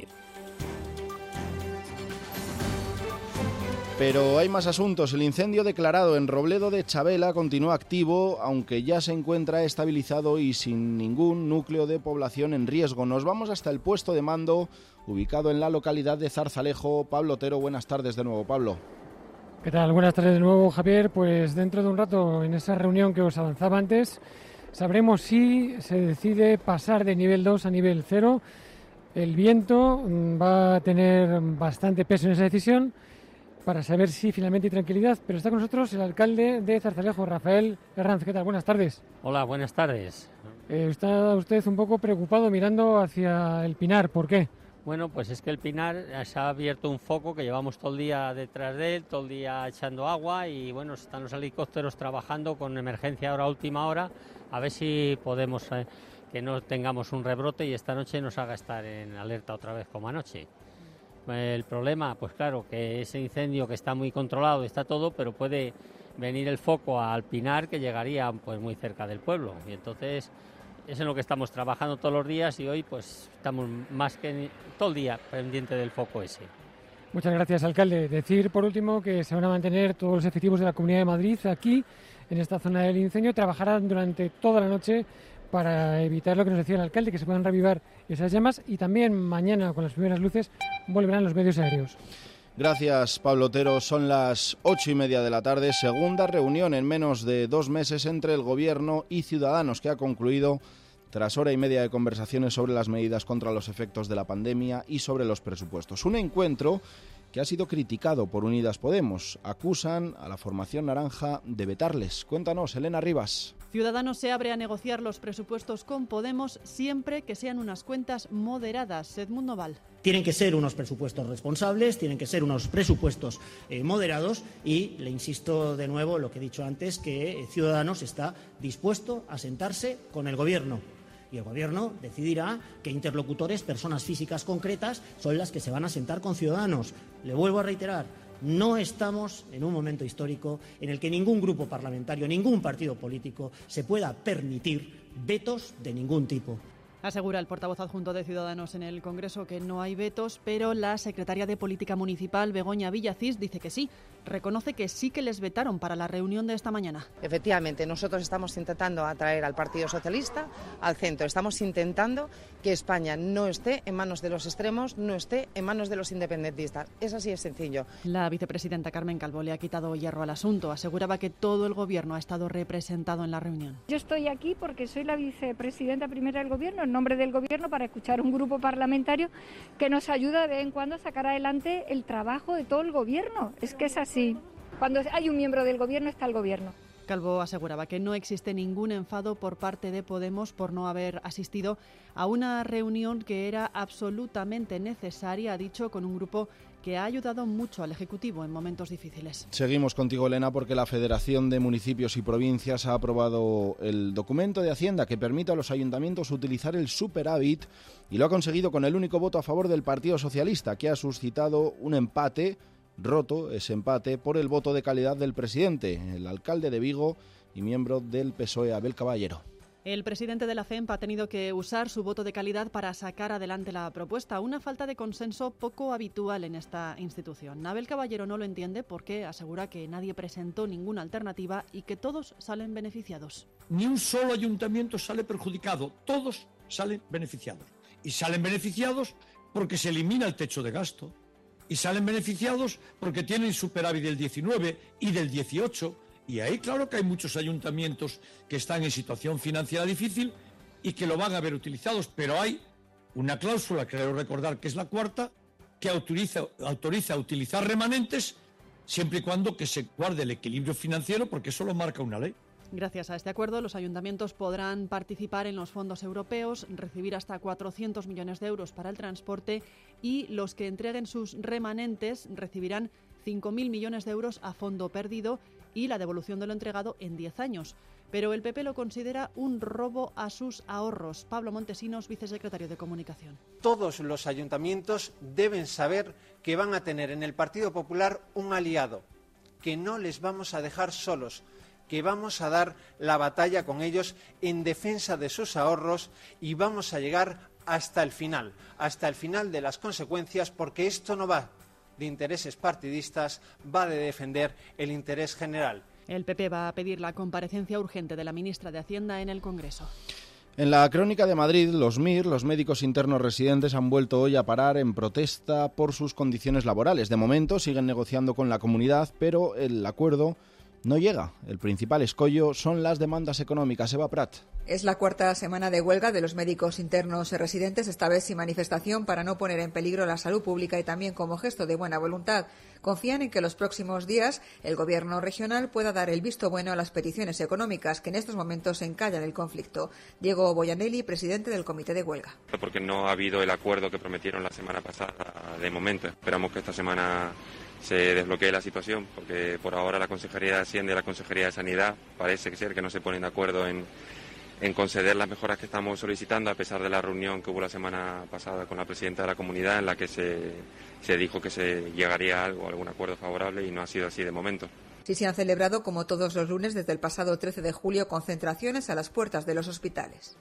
Pero hay más asuntos. El incendio declarado en Robledo de Chabela continúa activo, aunque ya se encuentra estabilizado y sin ningún núcleo de población en riesgo. Nos vamos hasta el puesto de mando, ubicado en la localidad de Zarzalejo. Pablo Otero, buenas tardes de nuevo, Pablo. ¿Qué tal? Buenas tardes de nuevo, Javier. Pues dentro de un rato, en esa reunión que os avanzaba antes, sabremos si se decide pasar de nivel 2 a nivel 0. El viento va a tener bastante peso en esa decisión, para saber si finalmente hay tranquilidad. Pero está con nosotros el alcalde de Zarzalejo, Rafael Herranz. ¿Qué tal? Buenas tardes. Hola, buenas tardes. Está usted un poco preocupado mirando hacia el Pinar. ¿Por qué? Bueno, pues es que el Pinar se ha abierto un foco que llevamos todo el día detrás de él, todo el día echando agua, y bueno, están los helicópteros trabajando con emergencia ahora a última hora, a ver si podemos que no tengamos un rebrote y esta noche nos haga estar en alerta otra vez como anoche. El problema, pues claro, que ese incendio que está muy controlado, está todo, pero puede venir el foco al Pinar, que llegaría pues muy cerca del pueblo, y entonces es en lo que estamos trabajando todos los días, y hoy pues estamos más que todo el día pendiente del foco ese. Muchas gracias, alcalde. Decir por último que se van a mantener todos los efectivos de la Comunidad de Madrid aquí en esta zona del incendio. Trabajarán durante toda la noche para evitar lo que nos decía el alcalde, que se puedan reavivar esas llamas, y también mañana con las primeras luces volverán los medios aéreos. Gracias, Pablo Otero. Son las 8:30 de la tarde. Segunda reunión en menos de 2 meses entre el Gobierno y Ciudadanos, que ha concluido tras hora y media de conversaciones sobre las medidas contra los efectos de la pandemia y sobre los presupuestos. Un encuentro que ha sido criticado por Unidas Podemos. Acusan a la formación naranja de vetarles. Cuéntanos, Elena Rivas. Ciudadanos se abre a negociar los presupuestos con Podemos siempre que sean unas cuentas moderadas. Edmundo Val. Tienen que ser unos presupuestos responsables, tienen que ser unos presupuestos moderados, y le insisto de nuevo lo que he dicho antes, que Ciudadanos está dispuesto a sentarse con el Gobierno. Y el Gobierno decidirá qué interlocutores, personas físicas concretas, son las que se van a sentar con Ciudadanos. Le vuelvo a reiterar, no estamos en un momento histórico en el que ningún grupo parlamentario, ningún partido político se pueda permitir vetos de ningún tipo. Asegura el portavoz adjunto de Ciudadanos en el Congreso que no hay vetos, pero la secretaria de Política Municipal, Begoña Villacís, dice que sí. Reconoce que sí que les vetaron para la reunión de esta mañana. Efectivamente, nosotros estamos intentando atraer al Partido Socialista al centro. Estamos intentando que España no esté en manos de los extremos, no esté en manos de los independentistas. Es así de sencillo. La vicepresidenta Carmen Calvo le ha quitado hierro al asunto. Aseguraba que todo el Gobierno ha estado representado en la reunión. Yo estoy aquí porque soy la vicepresidenta primera del Gobierno, en nombre del Gobierno, para escuchar un grupo parlamentario que nos ayuda de vez en cuando a sacar adelante el trabajo de todo el Gobierno. Es que es así. Cuando hay un miembro del Gobierno, está el Gobierno. Calvo aseguraba que no existe ningún enfado por parte de Podemos por no haber asistido a una reunión que era absolutamente necesaria, ha dicho, con un grupo que ha ayudado mucho al Ejecutivo en momentos difíciles. Seguimos contigo, Elena, porque la Federación de Municipios y Provincias ha aprobado el documento de Hacienda que permite a los ayuntamientos utilizar el superávit, y lo ha conseguido con el único voto a favor del Partido Socialista, que ha suscitado un empate, roto ese empate por el voto de calidad del presidente, el alcalde de Vigo y miembro del PSOE, Abel Caballero. El presidente de la FEMP ha tenido que usar su voto de calidad para sacar adelante la propuesta, una falta de consenso poco habitual en esta institución. Abel Caballero no lo entiende porque asegura que nadie presentó ninguna alternativa y que todos salen beneficiados. Ni un solo ayuntamiento sale perjudicado, todos salen beneficiados. Y salen beneficiados porque se elimina el techo de gasto. Y salen beneficiados porque tienen superávit del 19 y del 18, y ahí claro que hay muchos ayuntamientos que están en situación financiera difícil y que lo van a ver utilizados, pero hay una cláusula, creo recordar que es la cuarta, que autoriza a utilizar remanentes siempre y cuando que se guarde el equilibrio financiero, porque eso lo marca una ley. Gracias a este acuerdo, los ayuntamientos podrán participar en los fondos europeos, recibir hasta 400 millones de euros para el transporte, y los que entreguen sus remanentes recibirán 5.000 millones de euros a fondo perdido y la devolución de lo entregado en 10 años. Pero el PP lo considera un robo a sus ahorros. Pablo Montesinos, vicesecretario de Comunicación. Todos los ayuntamientos deben saber que van a tener en el Partido Popular un aliado, que no les vamos a dejar solos, que vamos a dar la batalla con ellos en defensa de sus ahorros, y vamos a llegar hasta el final de las consecuencias, porque esto no va de intereses partidistas, va de defender el interés general. El PP va a pedir la comparecencia urgente de la ministra de Hacienda en el Congreso. En la Crónica de Madrid, los MIR, los médicos internos residentes, han vuelto hoy a parar en protesta por sus condiciones laborales. De momento siguen negociando con la comunidad, pero el acuerdo no llega. El principal escollo son las demandas económicas. Eva Prat. Es la cuarta semana de huelga de los médicos internos residentes, esta vez sin manifestación para no poner en peligro la salud pública y también como gesto de buena voluntad. Confían en que los próximos días el Gobierno regional pueda dar el visto bueno a las peticiones económicas que en estos momentos encallan el conflicto. Diego Boyanelli, presidente del Comité de Huelga. Porque no ha habido el acuerdo que prometieron la semana pasada de momento. Esperamos que esta semana se desbloquee la situación, porque por ahora la Consejería de Hacienda y la Consejería de Sanidad parece que no se ponen de acuerdo en en conceder las mejoras que estamos solicitando, a pesar de la reunión que hubo la semana pasada con la presidenta de la comunidad, en la que se dijo que se llegaría a algún acuerdo favorable, y no ha sido así de momento. Sí se han celebrado, como todos los lunes, desde el pasado 13 de julio, concentraciones a las puertas de los hospitales.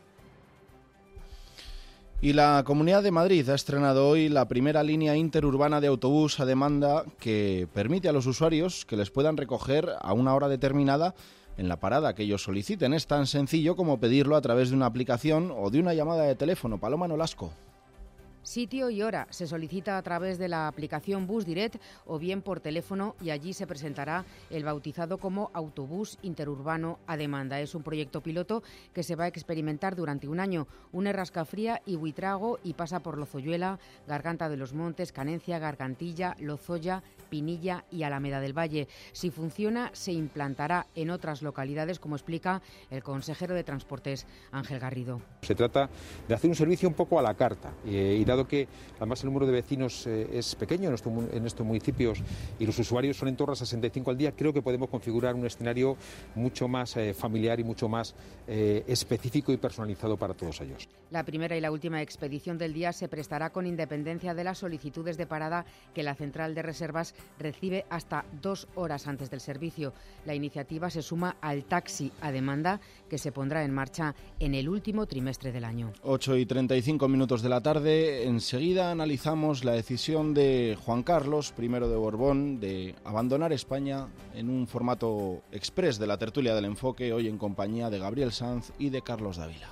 Y la Comunidad de Madrid ha estrenado hoy la primera línea interurbana de autobús a demanda que permite a los usuarios que les puedan recoger a una hora determinada en la parada que ellos soliciten. Es tan sencillo como pedirlo a través de una aplicación o de una llamada de teléfono. Paloma Nolasco. Sitio y hora se solicita a través de la aplicación Bus Direct o bien por teléfono, y allí se presentará el bautizado como autobús interurbano a demanda. Es un proyecto piloto que se va a experimentar durante un año. Une Rascafría y Buitrago y pasa por Lozoyuela, Garganta de los Montes, Canencia, Gargantilla, Lozoya, Pinilla y Alameda del Valle. Si funciona, se implantará en otras localidades, como explica el consejero de Transportes, Ángel Garrido. Se trata de hacer un servicio un poco a la carta, y dado que además el número de vecinos es pequeño en estos municipios y los usuarios son en torno a 65 al día, creo que podemos configurar un escenario mucho más familiar y mucho más específico y personalizado para todos ellos. La primera y la última expedición del día se prestará con independencia de las solicitudes de parada que la central de reservas recibe hasta 2 horas antes del servicio. La iniciativa se suma al taxi a demanda, que se pondrá en marcha en el último trimestre del año. 8:35 de la tarde. Enseguida analizamos la decisión de Juan Carlos I de Borbón de abandonar España en un formato express de la tertulia del Enfoque, hoy en compañía de Gabriel Sanz y de Carlos Dávila.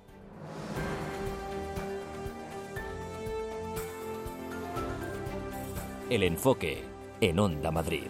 El Enfoque en Onda Madrid.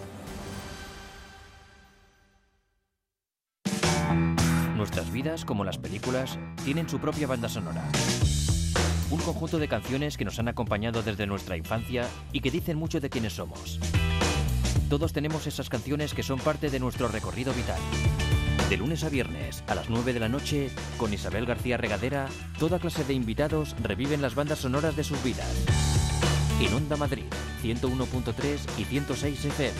Nuestras vidas, como las películas, tienen su propia banda sonora. Un conjunto de canciones que nos han acompañado desde nuestra infancia y que dicen mucho de quiénes somos. Todos tenemos esas canciones que son parte de nuestro recorrido vital. De lunes a viernes, a las 9 de la noche, con Isabel García Regadera, toda clase de invitados reviven las bandas sonoras de sus vidas. En Onda Madrid, 101.3 y 106 FM.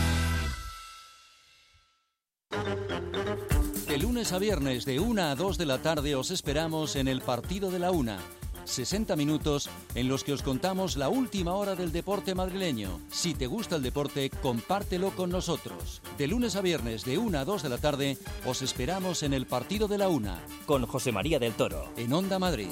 De lunes a viernes, de 1 a 2 de la tarde, os esperamos en el Partido de la Una. 60 minutos en los que os contamos la última hora del deporte madrileño. Si te gusta el deporte, compártelo con nosotros. De lunes a viernes, de 1 a 2 de la tarde, os esperamos en el Partido de la Una. Con José María del Toro. En Onda Madrid.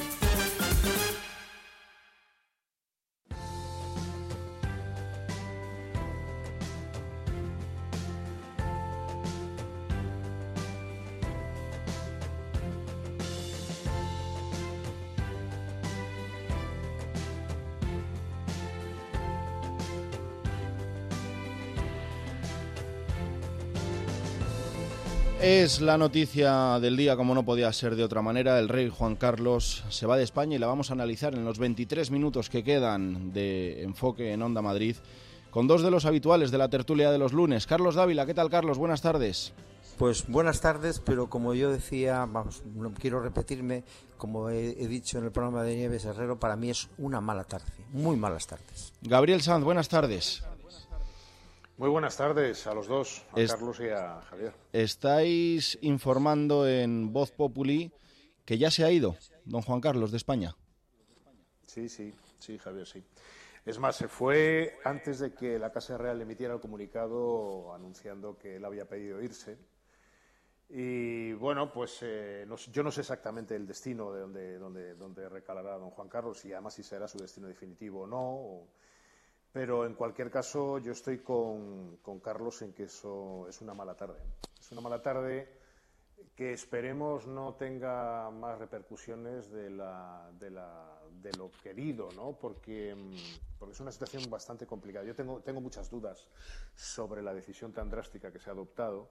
Es la noticia del día, como no podía ser de otra manera. El rey Juan Carlos se va de España y la vamos a analizar en los 23 minutos que quedan de Enfoque en Onda Madrid con dos de los habituales de la tertulia de los lunes. Carlos Dávila, ¿qué tal, Carlos? Buenas tardes. Pues buenas tardes, pero como yo decía, vamos, no quiero repetirme, como he dicho en el programa de Nieves Herrero, para mí es una mala tarde, muy malas tardes. Gabriel Sanz, buenas tardes. Muy buenas tardes a los dos, a Carlos y a Javier. Estáis informando en Voz Populi que ya se ha ido don Juan Carlos de España. Sí, Javier, sí. Es más, se fue antes de que la Casa Real emitiera el comunicado anunciando que él había pedido irse. Y bueno, pues yo no sé exactamente el destino de donde recalará don Juan Carlos y además si será su destino definitivo o no. Pero en cualquier caso yo estoy con Carlos en que eso es una mala tarde. Es una mala tarde que esperemos no tenga más repercusiones de lo querido, ¿no? Porque es una situación bastante complicada. Yo tengo muchas dudas sobre la decisión tan drástica que se ha adoptado.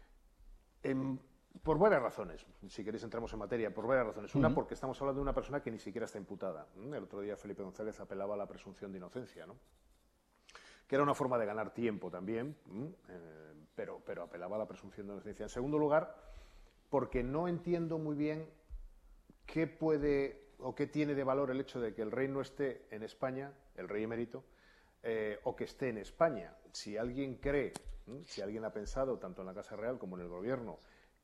Por varias razones, si queréis entramos en materia, por varias razones. Una, porque estamos hablando de una persona que ni siquiera está imputada. El otro día Felipe González apelaba a la presunción de inocencia, ¿no? Que era una forma de ganar tiempo también, pero apelaba a la presunción de inocencia. En segundo lugar, porque no entiendo muy bien qué puede o qué tiene de valor el hecho de que el rey no esté en España, el rey emérito, o que esté en España. Si alguien cree, si alguien ha pensado, tanto en la Casa Real como en el Gobierno,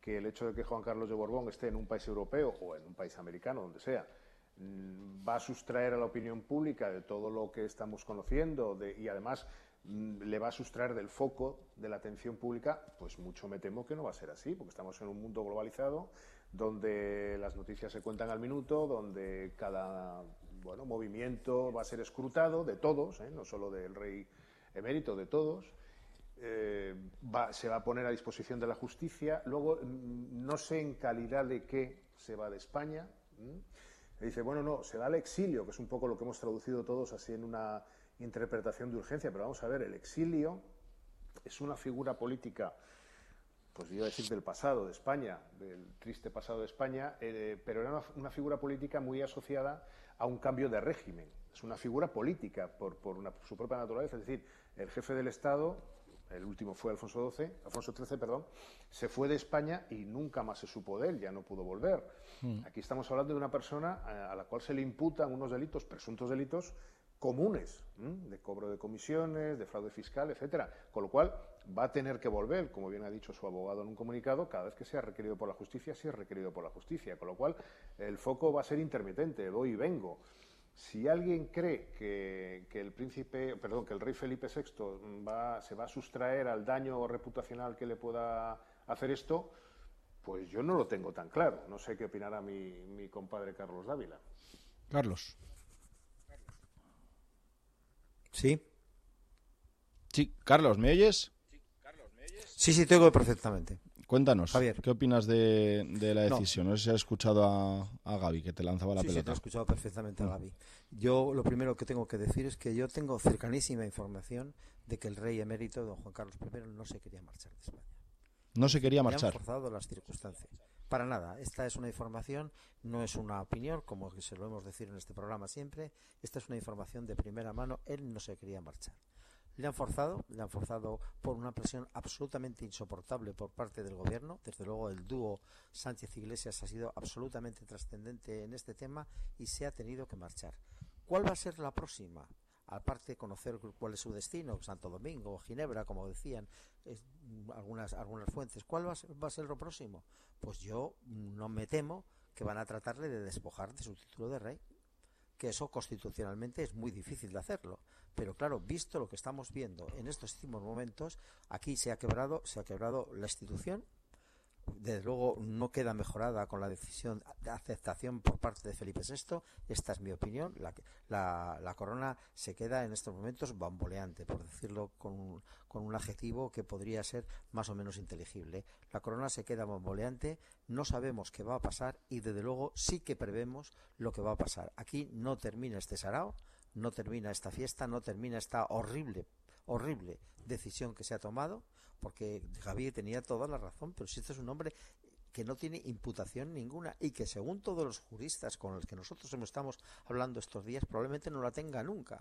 que el hecho de que Juan Carlos de Borbón esté en un país europeo o en un país americano, donde sea, va a sustraer a la opinión pública de todo lo que estamos conociendo y además le va a sustraer del foco de la atención pública, pues mucho me temo que no va a ser así, porque estamos en un mundo globalizado donde las noticias se cuentan al minuto, donde cada movimiento va a ser escrutado de todos, no solo del rey emérito, de todos. Se va a poner a disposición de la justicia. Luego, no sé en calidad de qué se va de España. Dice, bueno, no, se va al exilio, que es un poco lo que hemos traducido todos así en una interpretación de urgencia, pero vamos a ver, el exilio es una figura política, pues iba a decir del pasado de España, del triste pasado de España, pero era una figura política muy asociada a un cambio de régimen. Es una figura política por su propia naturaleza, es decir, el jefe del Estado, el último fue Alfonso XIII, se fue de España y nunca más se supo de él, ya no pudo volver. Aquí estamos hablando de una persona a la cual se le imputan unos delitos, presuntos delitos, comunes, de cobro de comisiones, de fraude fiscal, etcétera, con lo cual va a tener que volver, como bien ha dicho su abogado en un comunicado, cada vez que sea requerido por la justicia, si es requerido por la justicia, con lo cual el foco va a ser intermitente, voy y vengo. Si alguien cree que el rey Felipe VI se va a sustraer al daño reputacional que le pueda hacer esto, pues yo no lo tengo tan claro. No sé qué opinará mi compadre Carlos Dávila. Carlos. Sí. Sí, Carlos, ¿me oyes? Sí, te oigo perfectamente. Cuéntanos, Javier. ¿Qué opinas de la decisión? No sé si has escuchado a Gaby, que te lanzaba la pelota. Sí, te he escuchado perfectamente a Gaby. Yo lo primero que tengo que decir es que yo tengo cercanísima información de que el rey emérito, don Juan Carlos I, no se quería marchar de España. No se quería marchar. Le han forzado las circunstancias. Para nada. Esta es una información, no es una opinión, como que se lo hemos decir en este programa siempre. Esta es una información de primera mano. Él no se quería marchar. Le han forzado por una presión absolutamente insoportable por parte del gobierno. Desde luego el dúo Sánchez-Iglesias ha sido absolutamente trascendente en este tema y se ha tenido que marchar. ¿Cuál va a ser la próxima? Aparte de conocer cuál es su destino, Santo Domingo o Ginebra, como decían algunas fuentes, ¿cuál va a ser lo próximo? Pues yo no me temo que van a tratarle de despojar de su título de rey, que eso constitucionalmente es muy difícil de hacerlo, pero claro, visto lo que estamos viendo en estos últimos momentos, aquí se ha quebrado la institución. Desde luego no queda mejorada con la decisión de aceptación por parte de Felipe VI. Esta es mi opinión. La corona se queda en estos momentos bamboleante, por decirlo con un adjetivo que podría ser más o menos inteligible. La corona se queda bamboleante, no sabemos qué va a pasar y desde luego sí que prevemos lo que va a pasar. Aquí no termina este sarao, no termina esta fiesta, no termina esta horrible decisión que se ha tomado, porque Javier tenía toda la razón, pero si este es un hombre que no tiene imputación ninguna y que según todos los juristas con los que nosotros estamos hablando estos días probablemente no la tenga nunca,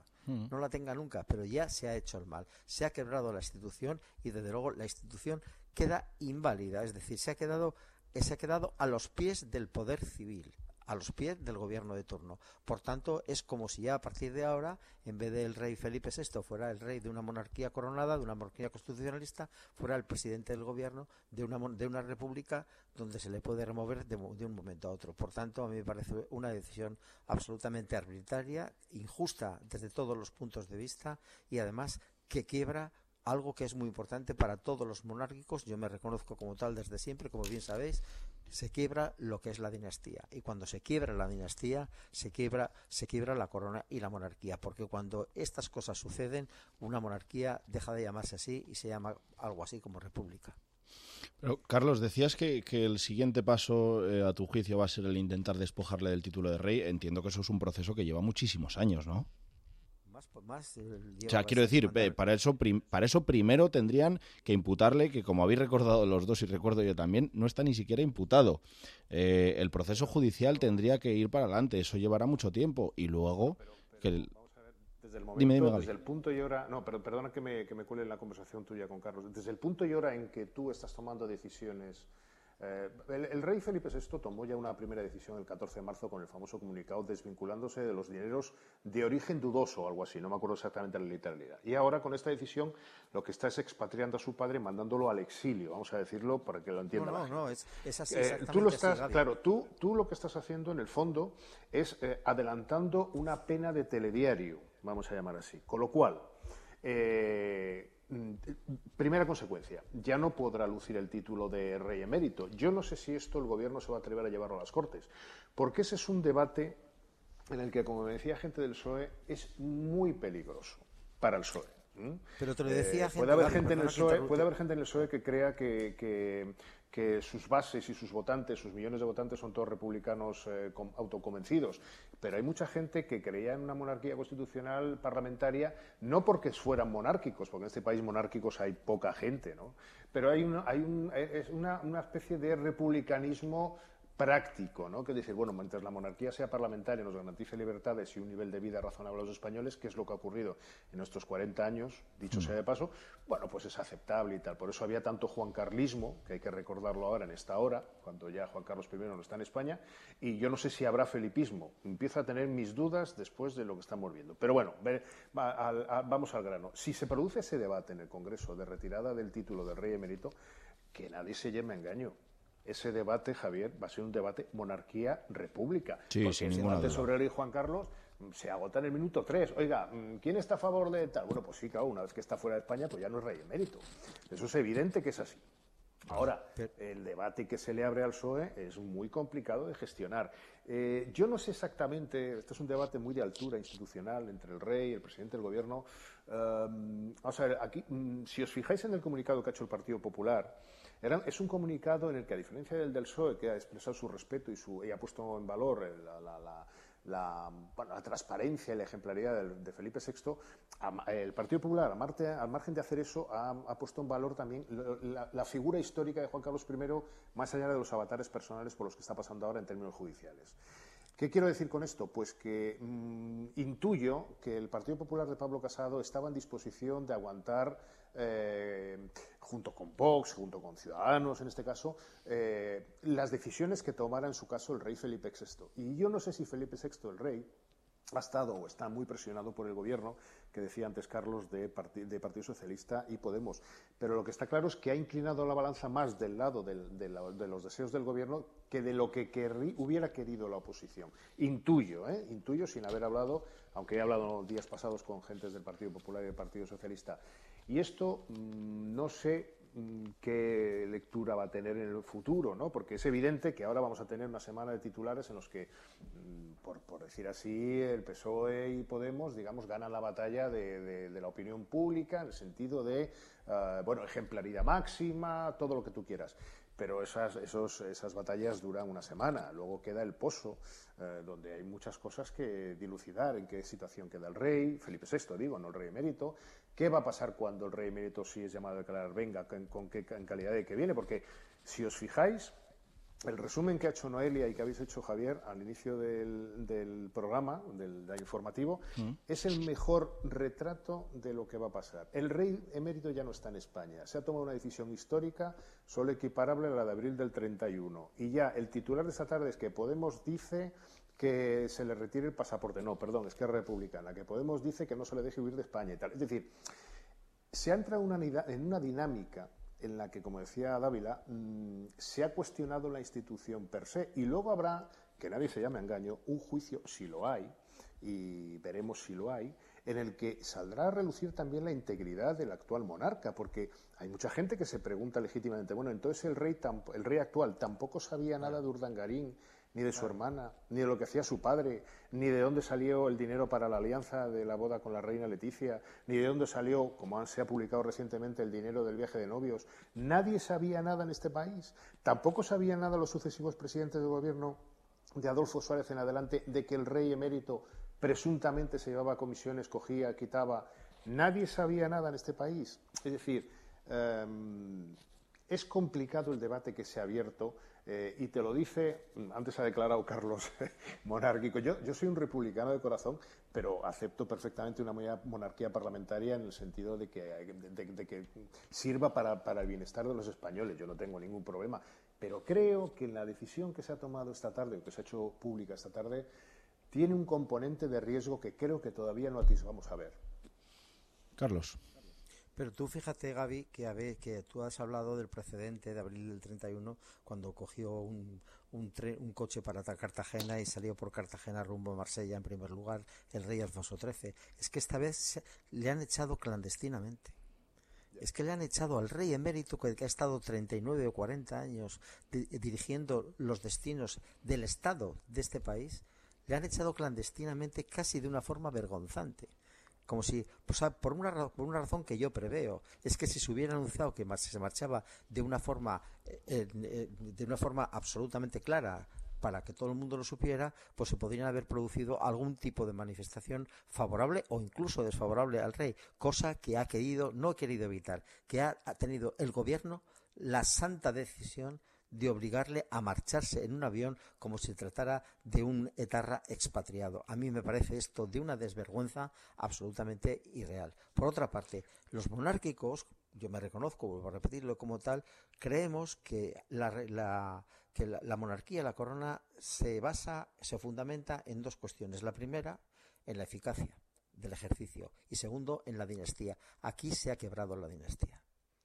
pero ya se ha hecho el mal, se ha quebrado la institución y desde luego la institución queda inválida, es decir, se ha quedado a los pies del poder civil, a los pies del gobierno de turno. Por tanto, es como si ya a partir de ahora, en vez del rey Felipe VI, fuera el rey de una monarquía coronada, de una monarquía constitucionalista, fuera el presidente del gobierno de una república donde se le puede remover de un momento a otro. Por tanto, a mí me parece una decisión absolutamente arbitraria, injusta desde todos los puntos de vista y además que quiebra algo que es muy importante para todos los monárquicos. Yo me reconozco como tal desde siempre, como bien sabéis. Se quiebra lo que es la dinastía y cuando se quiebra la dinastía se quiebra la corona y la monarquía, porque cuando estas cosas suceden una monarquía deja de llamarse así y se llama algo así como república. Pero, Carlos, decías que el siguiente paso a tu juicio va a ser el intentar despojarle del título de rey. Entiendo que eso es un proceso que lleva muchísimos años, ¿no? O sea, quiero decir, para eso primero tendrían que imputarle, que como habéis recordado los dos y recuerdo yo también, no está ni siquiera imputado. El proceso judicial tendría que ir para adelante, eso llevará mucho tiempo y luego... Vamos a ver, desde el momento, desde el punto y hora... No, pero perdona que me cuele en la conversación tuya con Carlos. Desde el punto y hora en que tú estás tomando decisiones El rey Felipe VI tomó ya una primera decisión el 14 de marzo con el famoso comunicado desvinculándose de los dineros de origen dudoso o algo así, no me acuerdo exactamente la literalidad. Y ahora con esta decisión lo que está es expatriando a su padre, mandándolo al exilio, vamos a decirlo para que lo entienda. No, es así exactamente. Tú lo estás, claro, tú lo que estás haciendo en el fondo es adelantando una pena de telediario, vamos a llamar así. Con lo cual, primera consecuencia, ya no podrá lucir el título de rey emérito. Yo no sé si esto el gobierno se va a atrever a llevarlo a las Cortes, porque ese es un debate en el que, como me decía gente del PSOE, es muy peligroso para el PSOE. Pero te lo decía puede haber gente en el PSOE que crea que sus bases y sus votantes, sus millones de votantes, son todos republicanos autoconvencidos. Pero hay mucha gente que creía en una monarquía constitucional parlamentaria, no porque fueran monárquicos, porque en este país monárquicos hay poca gente, ¿no? Pero hay una especie de republicanismo práctico, ¿no? Que es decir, bueno, mientras la monarquía sea parlamentaria, nos garantice libertades y un nivel de vida razonable a los españoles, que es lo que ha ocurrido en nuestros 40 años, dicho sea de paso, bueno, pues es aceptable y tal. Por eso había tanto juancarlismo, que hay que recordarlo ahora en esta hora, cuando ya Juan Carlos I no está en España, y yo no sé si habrá felipismo. Empiezo a tener mis dudas después de lo que estamos viendo. Pero bueno, vamos al grano. Si se produce ese debate en el Congreso de retirada del título del rey emérito, que nadie se lleve a engaño. Ese debate, Javier, va a ser un debate monarquía-república. Sí, porque sin el ninguna debate duda. sobre el rey Juan Carlos se agota en el minuto 3. Oiga, ¿quién está a favor de tal? Bueno, pues sí, claro, una vez que está fuera de España, pues ya no es rey emérito. Eso es evidente que es así. Ahora, el debate que se le abre al PSOE es muy complicado de gestionar. Yo no sé exactamente, este es un debate muy de altura institucional entre el rey, el presidente del gobierno. Vamos a ver, aquí, si os fijáis en el comunicado que ha hecho el Partido Popular, es un comunicado en el que, a diferencia del PSOE, que ha expresado su respeto y ha puesto en valor la transparencia y la ejemplaridad de Felipe VI, el Partido Popular, al margen de hacer eso, ha puesto en valor también la figura histórica de Juan Carlos I, más allá de los avatares personales por los que está pasando ahora en términos judiciales. ¿Qué quiero decir con esto? Pues que intuyo que el Partido Popular de Pablo Casado estaba en disposición de aguantar, junto con Vox, junto con Ciudadanos en este caso, las decisiones que tomara en su caso el rey Felipe VI. Y yo no sé si Felipe VI, el rey, ha estado o está muy presionado por el gobierno, que decía antes Carlos, de Partido Socialista y Podemos. Pero lo que está claro es que ha inclinado la balanza más del lado de los deseos del gobierno que de lo que hubiera querido la oposición. Intuyo sin haber hablado, aunque he hablado días pasados con gentes del Partido Popular y del Partido Socialista. Y esto no sé qué lectura va a tener en el futuro, ¿no? Porque es evidente que ahora vamos a tener una semana de titulares en los que, por decir así, el PSOE y Podemos, digamos, ganan la batalla de la opinión pública, en el sentido de, ejemplaridad máxima, todo lo que tú quieras. Pero esas batallas duran una semana. Luego queda el pozo, donde hay muchas cosas que dilucidar. En qué situación queda el rey, Felipe VI, digo, no el rey emérito. ¿Qué va a pasar cuando el rey emérito, si es llamado a declarar, venga, en calidad de que viene? Porque, si os fijáis, el resumen que ha hecho Noelia y que habéis hecho, Javier, al inicio del programa, del informativo, es el mejor retrato de lo que va a pasar. El rey emérito ya no está en España. Se ha tomado una decisión histórica, solo equiparable a la de abril del 31. Y ya el titular de esta tarde es que Podemos dice que se le retire el pasaporte. No, perdón, es que es republicana. Que Podemos dice que no se le deje huir de España y tal. Es decir, se ha entrado en una dinámica en la que, como decía Dávila, se ha cuestionado la institución per se, y luego habrá, que nadie se llame a engaño, un juicio, si lo hay, y veremos si lo hay, en el que saldrá a relucir también la integridad del actual monarca, porque hay mucha gente que se pregunta legítimamente, bueno, entonces el rey actual tampoco sabía nada de Urdangarín, ni de su hermana, ni de lo que hacía su padre, ni de dónde salió el dinero para la alianza de la boda con la reina Leticia, ni de dónde salió, como se ha publicado recientemente, el dinero del viaje de novios. Nadie sabía nada en este país. Tampoco sabían nada los sucesivos presidentes del gobierno de Adolfo Suárez en adelante de que el rey emérito presuntamente se llevaba comisiones, cogía, quitaba. Nadie sabía nada en este país. Es decir, es complicado el debate que se ha abierto. Y te lo dice, antes ha declarado Carlos monárquico. Yo soy un republicano de corazón, pero acepto perfectamente una monarquía parlamentaria en el sentido de que sirva para el bienestar de los españoles. Yo no tengo ningún problema. Pero creo que la decisión que se ha tomado esta tarde, o que se ha hecho pública esta tarde, tiene un componente de riesgo que creo que todavía no atisbamos a ver. Carlos. Pero tú fíjate, Gaby, que tú has hablado del precedente de abril del 31, cuando cogió un coche para Cartagena y salió por Cartagena rumbo a Marsella en primer lugar el rey Alfonso XIII. Es que esta vez le han echado clandestinamente. Es que le han echado al rey emérito que ha estado 39 o 40 años dirigiendo los destinos del Estado de este país, le han echado clandestinamente casi de una forma vergonzante. Como si, por una razón que yo preveo, es que si se hubiera anunciado que se marchaba de una forma absolutamente clara, para que todo el mundo lo supiera, pues se podrían haber producido algún tipo de manifestación favorable o incluso desfavorable al rey, cosa que no ha querido evitar, que ha tenido el gobierno la santa decisión de obligarle a marcharse en un avión como si se tratara de un etarra expatriado. A mí me parece esto de una desvergüenza absolutamente irreal. Por otra parte, los monárquicos, yo me reconozco, vuelvo a repetirlo como tal, creemos que la monarquía, la corona, se fundamenta en dos cuestiones. La primera, en la eficacia del ejercicio, y segundo, en la dinastía. Aquí se ha quebrado la dinastía.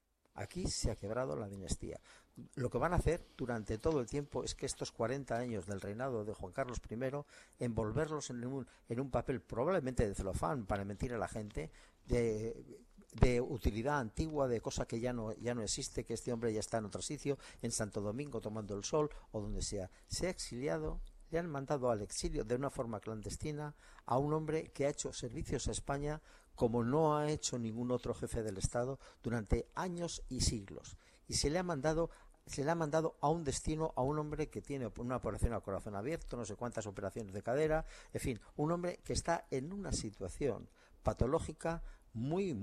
Lo que van a hacer durante todo el tiempo es que estos 40 años del reinado de Juan Carlos I, envolverlos en un papel probablemente de celofán para mentir a la gente, de utilidad antigua, de cosa que ya no existe, que este hombre ya está en otro sitio, en Santo Domingo tomando el sol o donde sea. Se ha exiliado, le han mandado al exilio de una forma clandestina a un hombre que ha hecho servicios a España como no ha hecho ningún otro jefe del Estado durante años y siglos. Y se le ha mandado a un destino a un hombre que tiene una operación a corazón abierto, no sé cuántas operaciones de cadera, en fin, un hombre que está en una situación patológica muy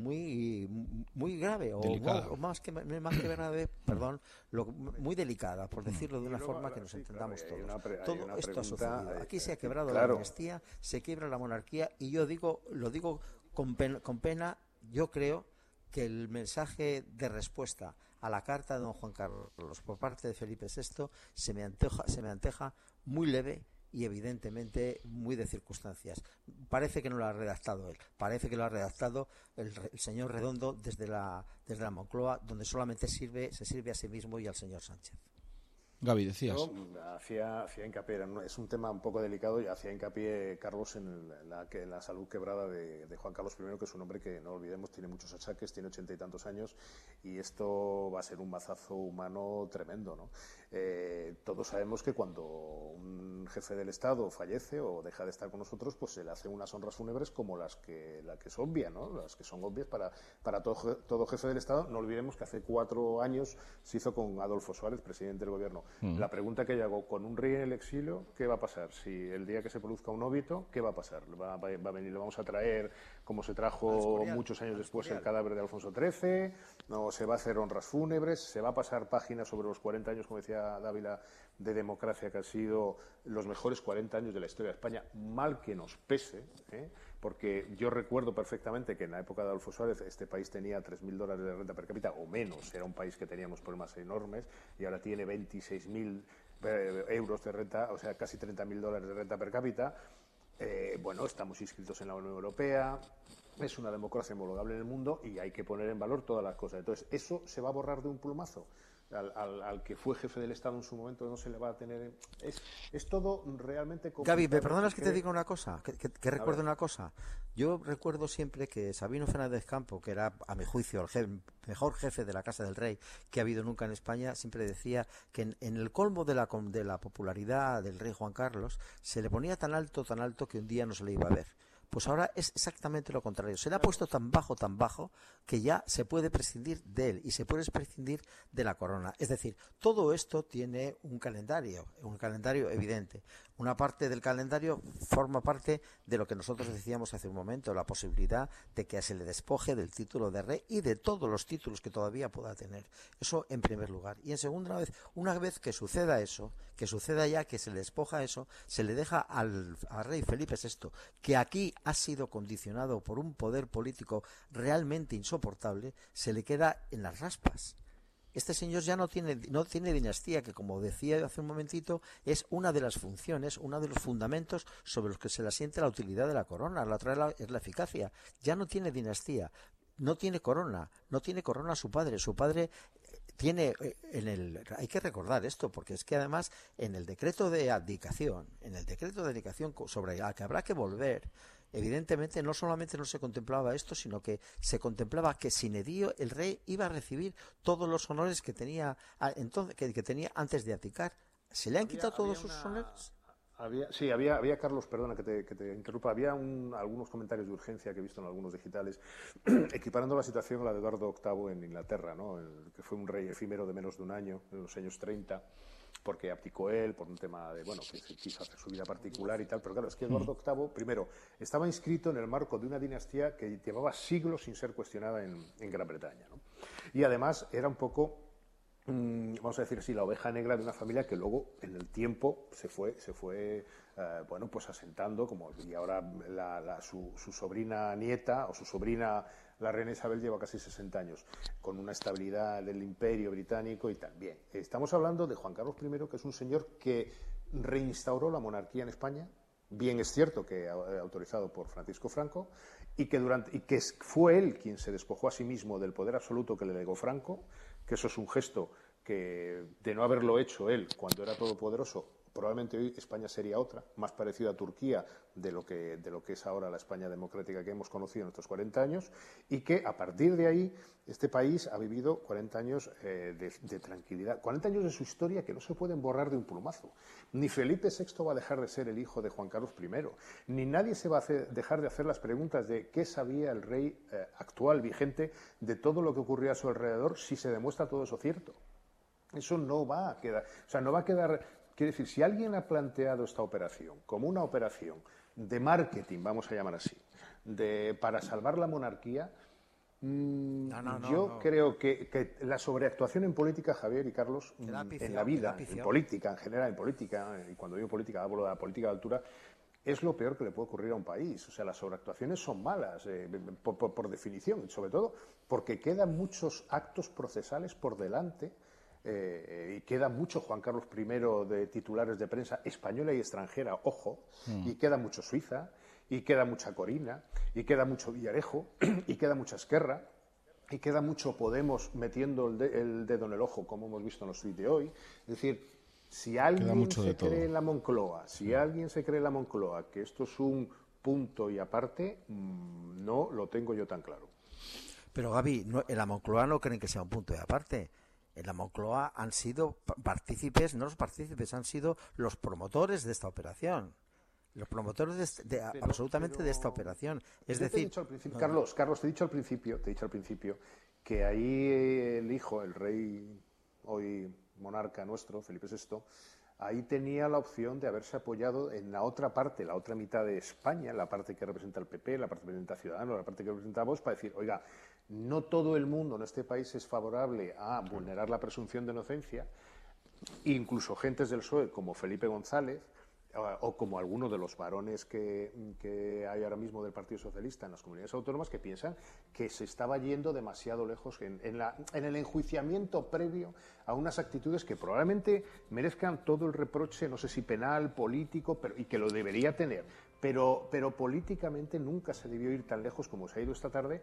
grave, o más que grave, perdón, muy delicada, por decirlo de una forma que nos entendamos todos. Todo esto ha sucedido. Aquí se ha quebrado la dinastía, se quiebra la monarquía, y yo lo digo con pena, yo creo que el mensaje de respuesta a la carta de don Juan Carlos por parte de Felipe VI se me antoja muy leve y evidentemente muy de circunstancias. Parece que no lo ha redactado él, parece que lo ha redactado el señor Redondo desde la Moncloa, donde solamente se sirve a sí mismo y al señor Sánchez. Gaby, decías. Yo hacía hincapié, es un tema un poco delicado, y hacía hincapié, Carlos, en la salud quebrada de Juan Carlos I, que es un hombre que, no olvidemos, tiene muchos achaques, tiene 80 y tantos años, y esto va a ser un mazazo humano tremendo, ¿no? Todos sabemos que cuando un jefe del Estado fallece o deja de estar con nosotros, pues se le hacen unas honras fúnebres como la que es obvia, ¿no? Las que son obvias para todo jefe del Estado. No olvidemos que hace 4 años se hizo con Adolfo Suárez, presidente del gobierno. La pregunta que yo hago, con un rey en el exilio, ¿qué va a pasar? Si el día que se produzca un óbito, ¿qué va a pasar? ¿Va a venir, lo vamos a traer como se trajo muchos años después el cadáver de Alfonso XIII? ¿No se va a hacer honras fúnebres? ¿Se va a pasar páginas sobre los 40 años, como decía Dávila, de democracia, que han sido los mejores 40 años de la historia de España? Mal que nos pese, porque yo recuerdo perfectamente que en la época de Adolfo Suárez este país tenía $3.000 de renta per cápita o menos, era un país que teníamos problemas enormes, y ahora tiene 26.000 euros de renta, o sea, casi $30.000 de renta per cápita. Bueno, estamos inscritos en la Unión Europea, es una democracia homologable en el mundo, y hay que poner en valor todas las cosas. Entonces, ¿eso se va a borrar de un plumazo? Al que fue jefe del Estado en su momento no se le va a tener... Es todo realmente complicado. Gaby, ¿me perdonas que te diga una cosa? Que recuerde una cosa. Yo recuerdo siempre que Sabino Fernández Campo, que era, a mi juicio, el mejor jefe de la Casa del Rey que ha habido nunca en España, siempre decía que en el colmo de la popularidad del rey Juan Carlos se le ponía tan alto que un día no se le iba a ver. Pues ahora es exactamente lo contrario. Se le ha puesto tan bajo, que ya se puede prescindir de él y se puede prescindir de la corona. Es decir, todo esto tiene un calendario evidente. Una parte del calendario forma parte de lo que nosotros decíamos hace un momento, la posibilidad de que se le despoje del título de rey y de todos los títulos que todavía pueda tener. Eso en primer lugar. Y en segunda vez, una vez que suceda eso, que suceda ya que se le despoja eso, se le deja al rey Felipe VI, que aquí ha sido condicionado por un poder político realmente insoportable, se le queda en las raspas. Este señor ya no tiene dinastía, que como decía hace un momentito, es una de las funciones, uno de los fundamentos sobre los que se le asiente la utilidad de la corona. La otra es la eficacia. Ya no tiene dinastía, no tiene corona su padre tiene hay que recordar esto, porque es que además en el decreto de abdicación sobre el que habrá que volver, evidentemente no solamente no se contemplaba esto, sino que se contemplaba que sin edío el rey iba a recibir todos los honores que tenía que tenía antes de abdicar. ¿Se le han quitado todos sus honores? Había Carlos, perdona que te interrumpa, había algunos comentarios de urgencia que he visto en algunos digitales, equiparando la situación a la de Eduardo VIII en Inglaterra, ¿no? Que fue un rey efímero de menos de un año, en los años 30, porque abdicó él por un tema de, que quiso hacer su vida particular y tal, pero claro, es que Eduardo VIII, primero, estaba inscrito en el marco de una dinastía que llevaba siglos sin ser cuestionada en Gran Bretaña, ¿no? Y además era un poco, vamos a decir así, la oveja negra de una familia que luego en el tiempo se fue asentando, y ahora su sobrina nieta o su sobrina, la reina Isabel, lleva casi 60 años con una estabilidad del imperio británico y tal. Bien, estamos hablando de Juan Carlos I, que es un señor que reinstauró la monarquía en España. Bien es cierto que autorizado por Francisco Franco, y que fue él quien se despojó a sí mismo del poder absoluto que le legó Franco, que eso es un gesto que, de no haberlo hecho él cuando era todopoderoso, probablemente hoy España sería otra, más parecida a Turquía de lo que es ahora la España democrática que hemos conocido en estos 40 años, y que a partir de ahí este país ha vivido 40 años de tranquilidad, 40 años de su historia que no se pueden borrar de un plumazo. Ni Felipe VI va a dejar de ser el hijo de Juan Carlos I, ni nadie se va a dejar de hacer las preguntas de qué sabía el rey actual vigente de todo lo que ocurría a su alrededor si se demuestra todo eso cierto. Eso no va a quedar, quiero decir, si alguien ha planteado esta operación como una operación de marketing, vamos a llamar así, para salvar la monarquía, yo creo que la sobreactuación en política, Javier y Carlos, en la vida, en política, en general, en política, y cuando digo política hablo de la política de altura, es lo peor que le puede ocurrir a un país. O sea, las sobreactuaciones son malas, por definición, y sobre todo porque quedan muchos actos procesales por delante. Y queda mucho Juan Carlos I de titulares de prensa española y extranjera, ojo, y queda mucho Suiza, y queda mucha Corina, y queda mucho Villarejo, y queda mucha Esquerra, y queda mucho Podemos metiendo el dedo en el ojo, como hemos visto en los tweets de hoy. Es decir, si alguien se cree en la Moncloa, que esto es un punto y aparte, no lo tengo yo tan claro. Pero Gaby, en la Moncloa no creen que sea un punto y aparte. En la Moncloa han sido partícipes, no los partícipes, han sido los promotores de esta operación. Los promotores de esta operación. Es decir, Carlos, te he dicho al principio que ahí el hijo, el rey, hoy monarca nuestro, Felipe VI, ahí tenía la opción de haberse apoyado en la otra parte, la otra mitad de España, la parte que representa el PP, la parte que representa Ciudadanos, la parte que representa Vox, para decir, oiga, no todo el mundo en este país es favorable a vulnerar la presunción de inocencia, incluso gentes del PSOE como Felipe González o como algunos de los varones que hay ahora mismo del Partido Socialista en las comunidades autónomas, que piensan que se estaba yendo demasiado lejos en el enjuiciamiento previo a unas actitudes que probablemente merezcan todo el reproche, no sé si penal, político, y que lo debería tener. Pero políticamente nunca se debió ir tan lejos como se ha ido esta tarde,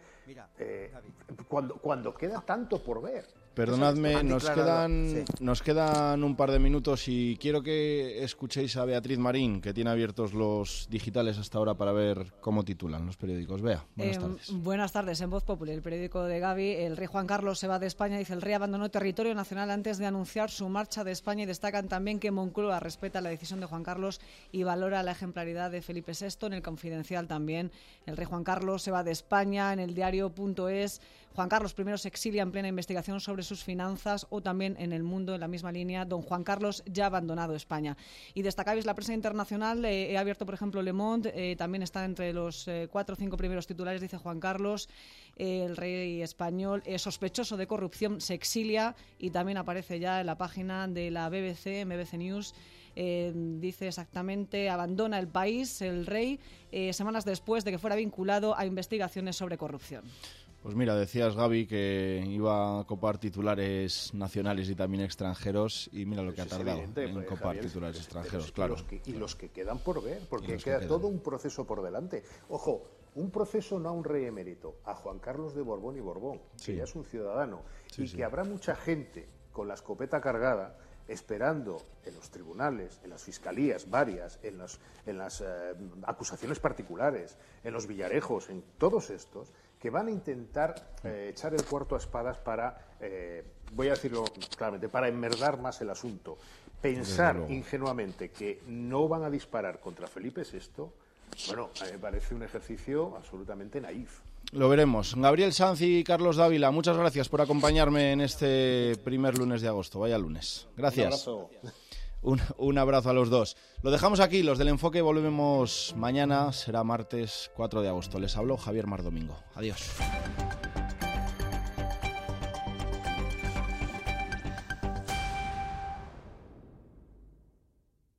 cuando queda tanto por ver. Perdonadme, nos quedan un par de minutos y quiero que escuchéis a Beatriz Marín, que tiene abiertos los digitales hasta ahora para ver cómo titulan los periódicos. Bea, buenas tardes. Buenas tardes. En Voz Populi, el periódico de Gaby, el rey Juan Carlos se va de España. Dice, el rey abandonó territorio nacional antes de anunciar su marcha de España, y destacan también que Moncloa respeta la decisión de Juan Carlos y valora la ejemplaridad de Felipe VI. En el Confidencial también, el rey Juan Carlos se va de España. En el diario.es, Juan Carlos I se exilia en plena investigación sobre sus finanzas. O también en El Mundo, en la misma línea, don Juan Carlos ya ha abandonado España. Y destacáis la prensa internacional. He abierto, por ejemplo, Le Monde, también está entre los 4 o 5 primeros titulares. Dice Juan Carlos, el rey español, sospechoso de corrupción, se exilia, y también aparece ya en la página de la BBC News. Dice exactamente, abandona el país el rey semanas después de que fuera vinculado a investigaciones sobre corrupción. Pues mira, decías, Gaby, que iba a copar titulares nacionales y también extranjeros, y mira lo que ha tardado en copar titulares extranjeros, claro. Y los que quedan por ver, porque queda todo un proceso por delante. Ojo, un proceso no a un rey emérito, a Juan Carlos de Borbón y Borbón, que ya es un ciudadano, que habrá mucha gente con la escopeta cargada esperando en los tribunales, en las fiscalías varias, en las acusaciones particulares, en los villarejos, en todos estos, que van a intentar echar el cuarto a espadas para, voy a decirlo claramente, para enmerdar más el asunto. Pensar ingenuamente que no van a disparar contra Felipe VI, bueno, a mí me parece un ejercicio absolutamente naif. Lo veremos. Gabriel Sanz y Carlos Dávila, muchas gracias por acompañarme en este primer lunes de agosto. Vaya lunes. Gracias. Un abrazo a los dos. Lo dejamos aquí, los del Enfoque volvemos mañana, será martes 4 de agosto. Les habló Javier Mar Domingo. Adiós.